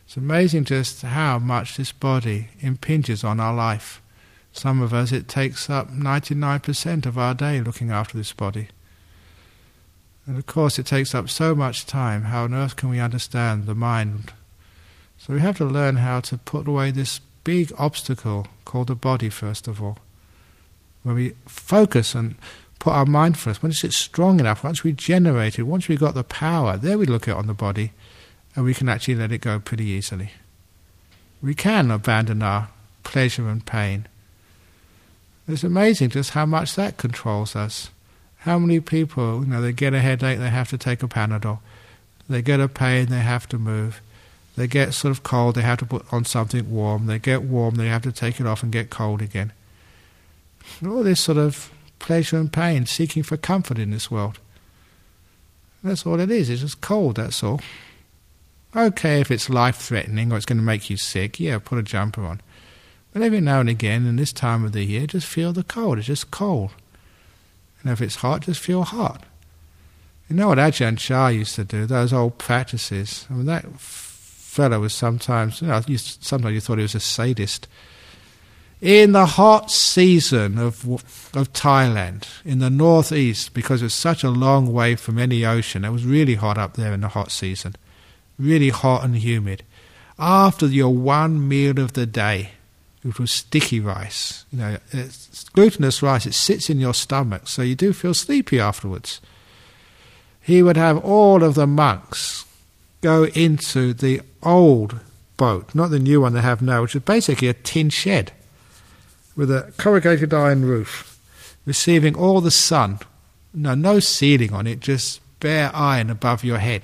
It's amazing just how much this body impinges on our life. Some of us, it takes up ninety-nine percent of our day looking after this body. And of course it takes up so much time. How on earth can we understand the mind? So we have to learn how to put away this big obstacle called the body first of all. When we focus and put our mind first, once it's strong enough, once we generate it, once we've got the power, there we look at it on the body, and we can actually let it go pretty easily. We can abandon our pleasure and pain. It's amazing just how much that controls us. How many people, you know, they get a headache, they have to take a Panadol. They get a pain, they have to move. They get sort of cold, they have to put on something warm. They get warm, they have to take it off and get cold again. And all this sort of pleasure and pain, seeking for comfort in this world. That's all it is, it's just cold, that's all. Okay, if it's life-threatening or it's going to make you sick, yeah, put a jumper on. But every now and again, in this time of the year, just feel the cold. It's just cold. And if it's hot, just feel hot. You know what Ajahn Chah used to do, those old practices. I mean, that fellow was sometimes, you know, sometimes you thought he was a sadist. In the hot season of of Thailand, in the northeast, because it was such a long way from any ocean, it was really hot up there in the hot season. Really hot and humid. After your one meal of the day, which was sticky rice, you know, it's glutinous rice, it sits in your stomach, so you do feel sleepy afterwards. He would have all of the monks go into the old boat, not the new one they have now, which is basically a tin shed with a corrugated iron roof, receiving all the sun. No, no ceiling on it, just bare iron above your head.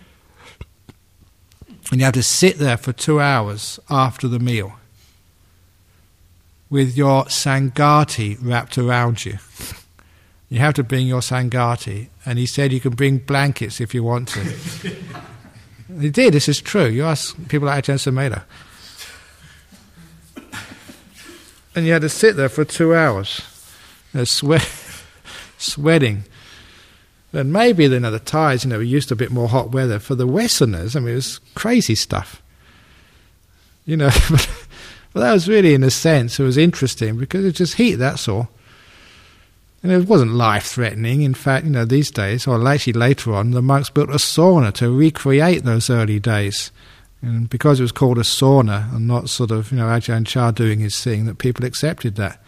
And you have to sit there for two hours after the meal with your Sangati wrapped around you. You have to bring your Sangati. And he said you can bring blankets if you want to. He did, this is true. You ask people like Ajahn Sumedho. And you had to sit there for two hours, you know, sweat, sweating. And maybe, you know, the Thais, you know, were used to a bit more hot weather. For the Westerners, I mean, it was crazy stuff. You know, but, but that was really, in a sense, it was interesting because it was just heat, that's all. And it wasn't life-threatening. In fact, you know, these days, or actually later on, the monks built a sauna to recreate those early days. And because it was called a sauna and not sort of, you know, Ajahn Chah doing his thing, that people accepted that.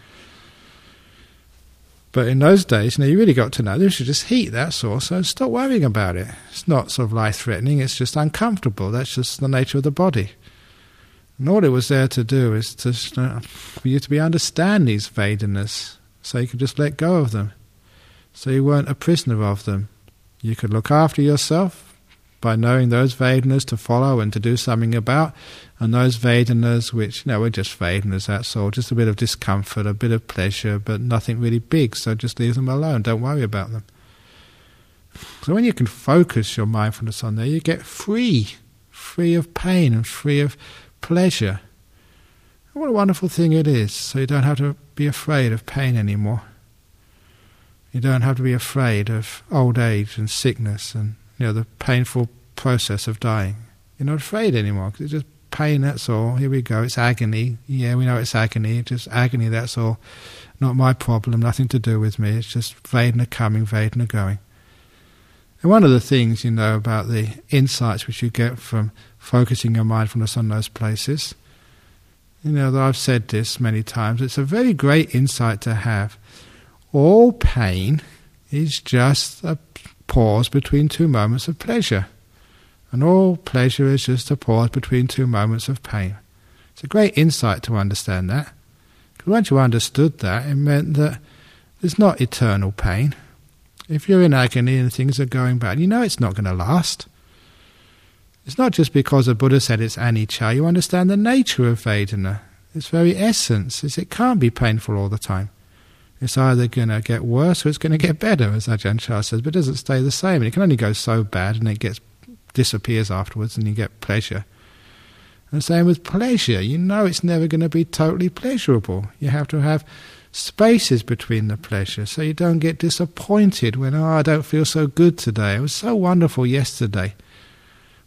But in those days, you know, you really got to know this is just heat, that's all, so stop worrying about it. It's not sort of life-threatening, it's just uncomfortable. That's just the nature of the body. And all it was there to do is to, uh, for you to be understand these Vedanas, so you could just let go of them. So you weren't a prisoner of them. You could look after yourself by knowing those Vedanas to follow and to do something about, and those Vedanas which, you know, were just Vedanas, that's all, just a bit of discomfort, a bit of pleasure, but nothing really big, so just leave them alone, don't worry about them. So when you can focus your mindfulness on there, you get free, free of pain and free of pleasure. And what a wonderful thing it is, so you don't have to be afraid of pain anymore. You don't have to be afraid of old age and sickness and, you know, the painful process of dying. You're not afraid anymore, because it's just pain, that's all. Here we go, it's agony. Yeah, we know it's agony, it's just agony, that's all. Not my problem, nothing to do with me. It's just Vedana coming, Vedana going. And one of the things, you know, about the insights which you get from focusing your mindfulness on those places, you know, that I've said this many times, it's a very great insight to have. All pain is just a pause between two moments of pleasure. And all pleasure is just a pause between two moments of pain. It's a great insight to understand that. Because once you understood that, it meant that there's not eternal pain. If you're in agony and things are going bad, you know it's not going to last. It's not just because the Buddha said it's anicca. You understand the nature of Vedana. Its very essence is it can't be painful all the time. It's either going to get worse or it's going to get better, as Ajahn Chah says, but it doesn't stay the same. And it can only go so bad and it gets disappears afterwards and you get pleasure. And the same with pleasure. You know it's never going to be totally pleasurable. You have to have spaces between the pleasure so you don't get disappointed when, oh, I don't feel so good today. It was so wonderful yesterday.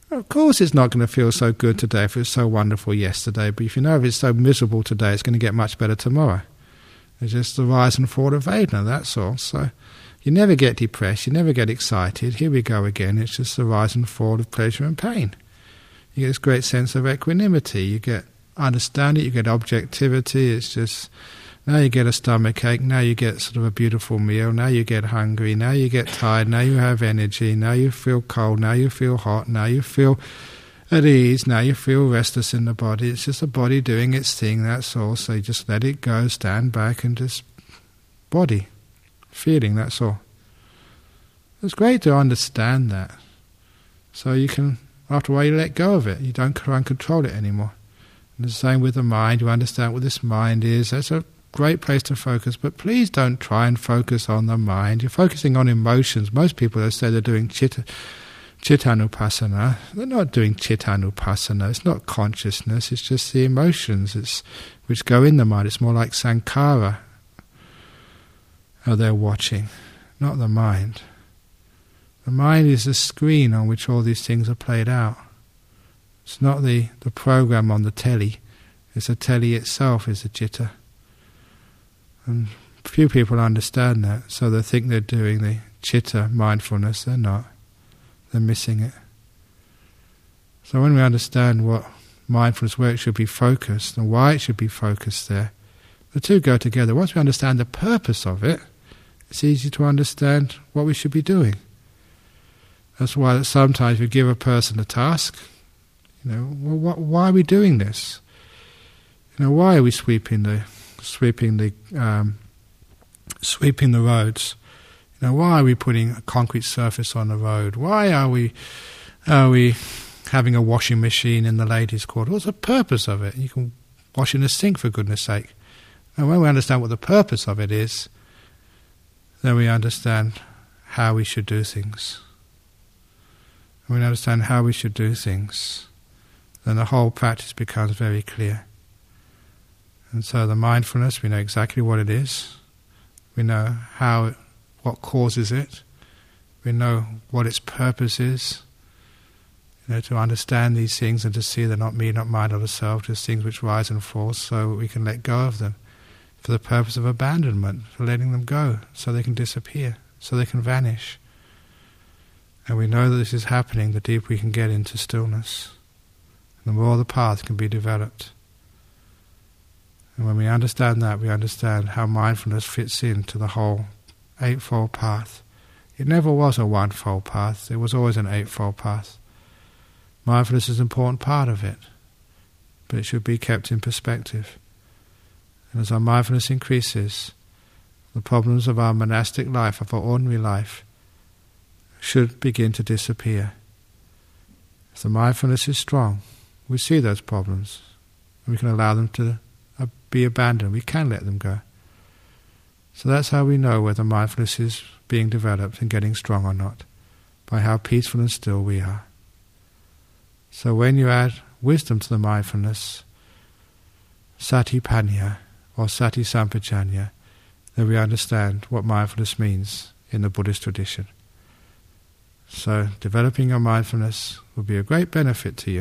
Of course it's not going to feel so good today if it was so wonderful yesterday, but if you know if it's so miserable today, it's going to get much better tomorrow. It's just the rise and fall of Vedana, that's all. So you never get depressed, you never get excited. Here we go again, it's just the rise and fall of pleasure and pain. You get this great sense of equanimity, you get understanding, you get objectivity. It's just, now you get a stomach ache, now you get sort of a beautiful meal, now you get hungry, now you get tired, now you have energy, now you feel cold, now you feel hot, now you feel at ease, now you feel restless in the body. It's just the body doing its thing, that's all. So you just let it go, stand back and just body, feeling, that's all. It's great to understand that. So you can, after a while, you let go of it. You don't try and control it anymore. And the same with the mind. You understand what this mind is. That's a great place to focus. But please don't try and focus on the mind. You're focusing on emotions. Most people, they say they're doing chitta, chittanupassana. They're not doing chittanupassana. It's not consciousness. It's just the emotions it's, which go in the mind. It's more like sankhara. How they're watching, not the mind. The mind is the screen on which all these things are played out. It's not the, the program on the telly. It's the telly itself is the chitta. And few people understand that, so they think they're doing the chitta mindfulness. They're not. They're missing it. So when we understand what mindfulness, where it should be focused and why it should be focused there, the two go together. Once we understand the purpose of it, it's easy to understand what we should be doing. That's why sometimes we give a person a task. You know, well, what, why are we doing this? You know, why are we sweeping the sweeping the um, sweeping the roads? You know, why are we putting a concrete surface on the road? Why are we are we having a washing machine in the ladies' quarter? What's the purpose of it? You can wash in a sink, for goodness sake. And when we understand what the purpose of it is, then we understand how we should do things. When we understand how we should do things, then the whole practice becomes very clear. And so the mindfulness, we know exactly what it is. We know how, it, what causes it. We know what its purpose is. You know, to understand these things and to see they're not me, not mine, not a self, just things which rise and fall, so we can let go of them for the purpose of abandonment, for letting them go, so they can disappear, so they can vanish. And we know that this is happening, the deeper we can get into stillness, the more the path can be developed. And when we understand that, we understand how mindfulness fits into the whole eightfold path. It never was a one-fold path, it was always an eightfold path. Mindfulness is an important part of it, but it should be kept in perspective. And as our mindfulness increases, the problems of our monastic life, of our ordinary life, should begin to disappear. If the mindfulness is strong, we see those problems, and we can allow them to uh, be abandoned. We can let them go. So that's how we know whether mindfulness is being developed and getting strong or not, by how peaceful and still we are. So when you add wisdom to the mindfulness, satipanya or sati sampajanya, then we understand what mindfulness means in the Buddhist tradition. So developing your mindfulness will be a great benefit to you.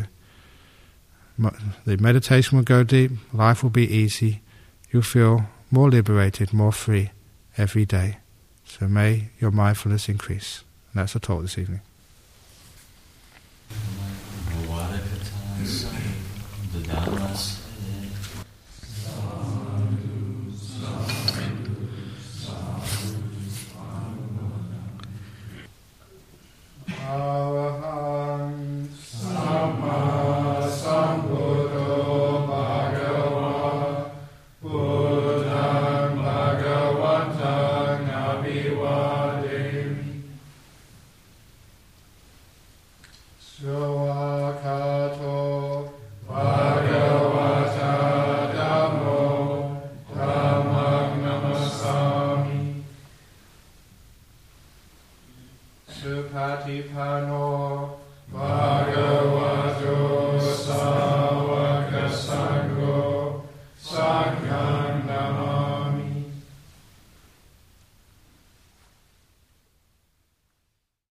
The meditation will go deep, life will be easy, you'll feel more liberated, more free every day. So may your mindfulness increase. And that's the talk this evening. Arahant Samma Sambuddho Bhagava Buddhang Bhagavantang Abhivademi Swakato Bhagavata Dhammo Dhammang Namasami Supatipano Bhagavata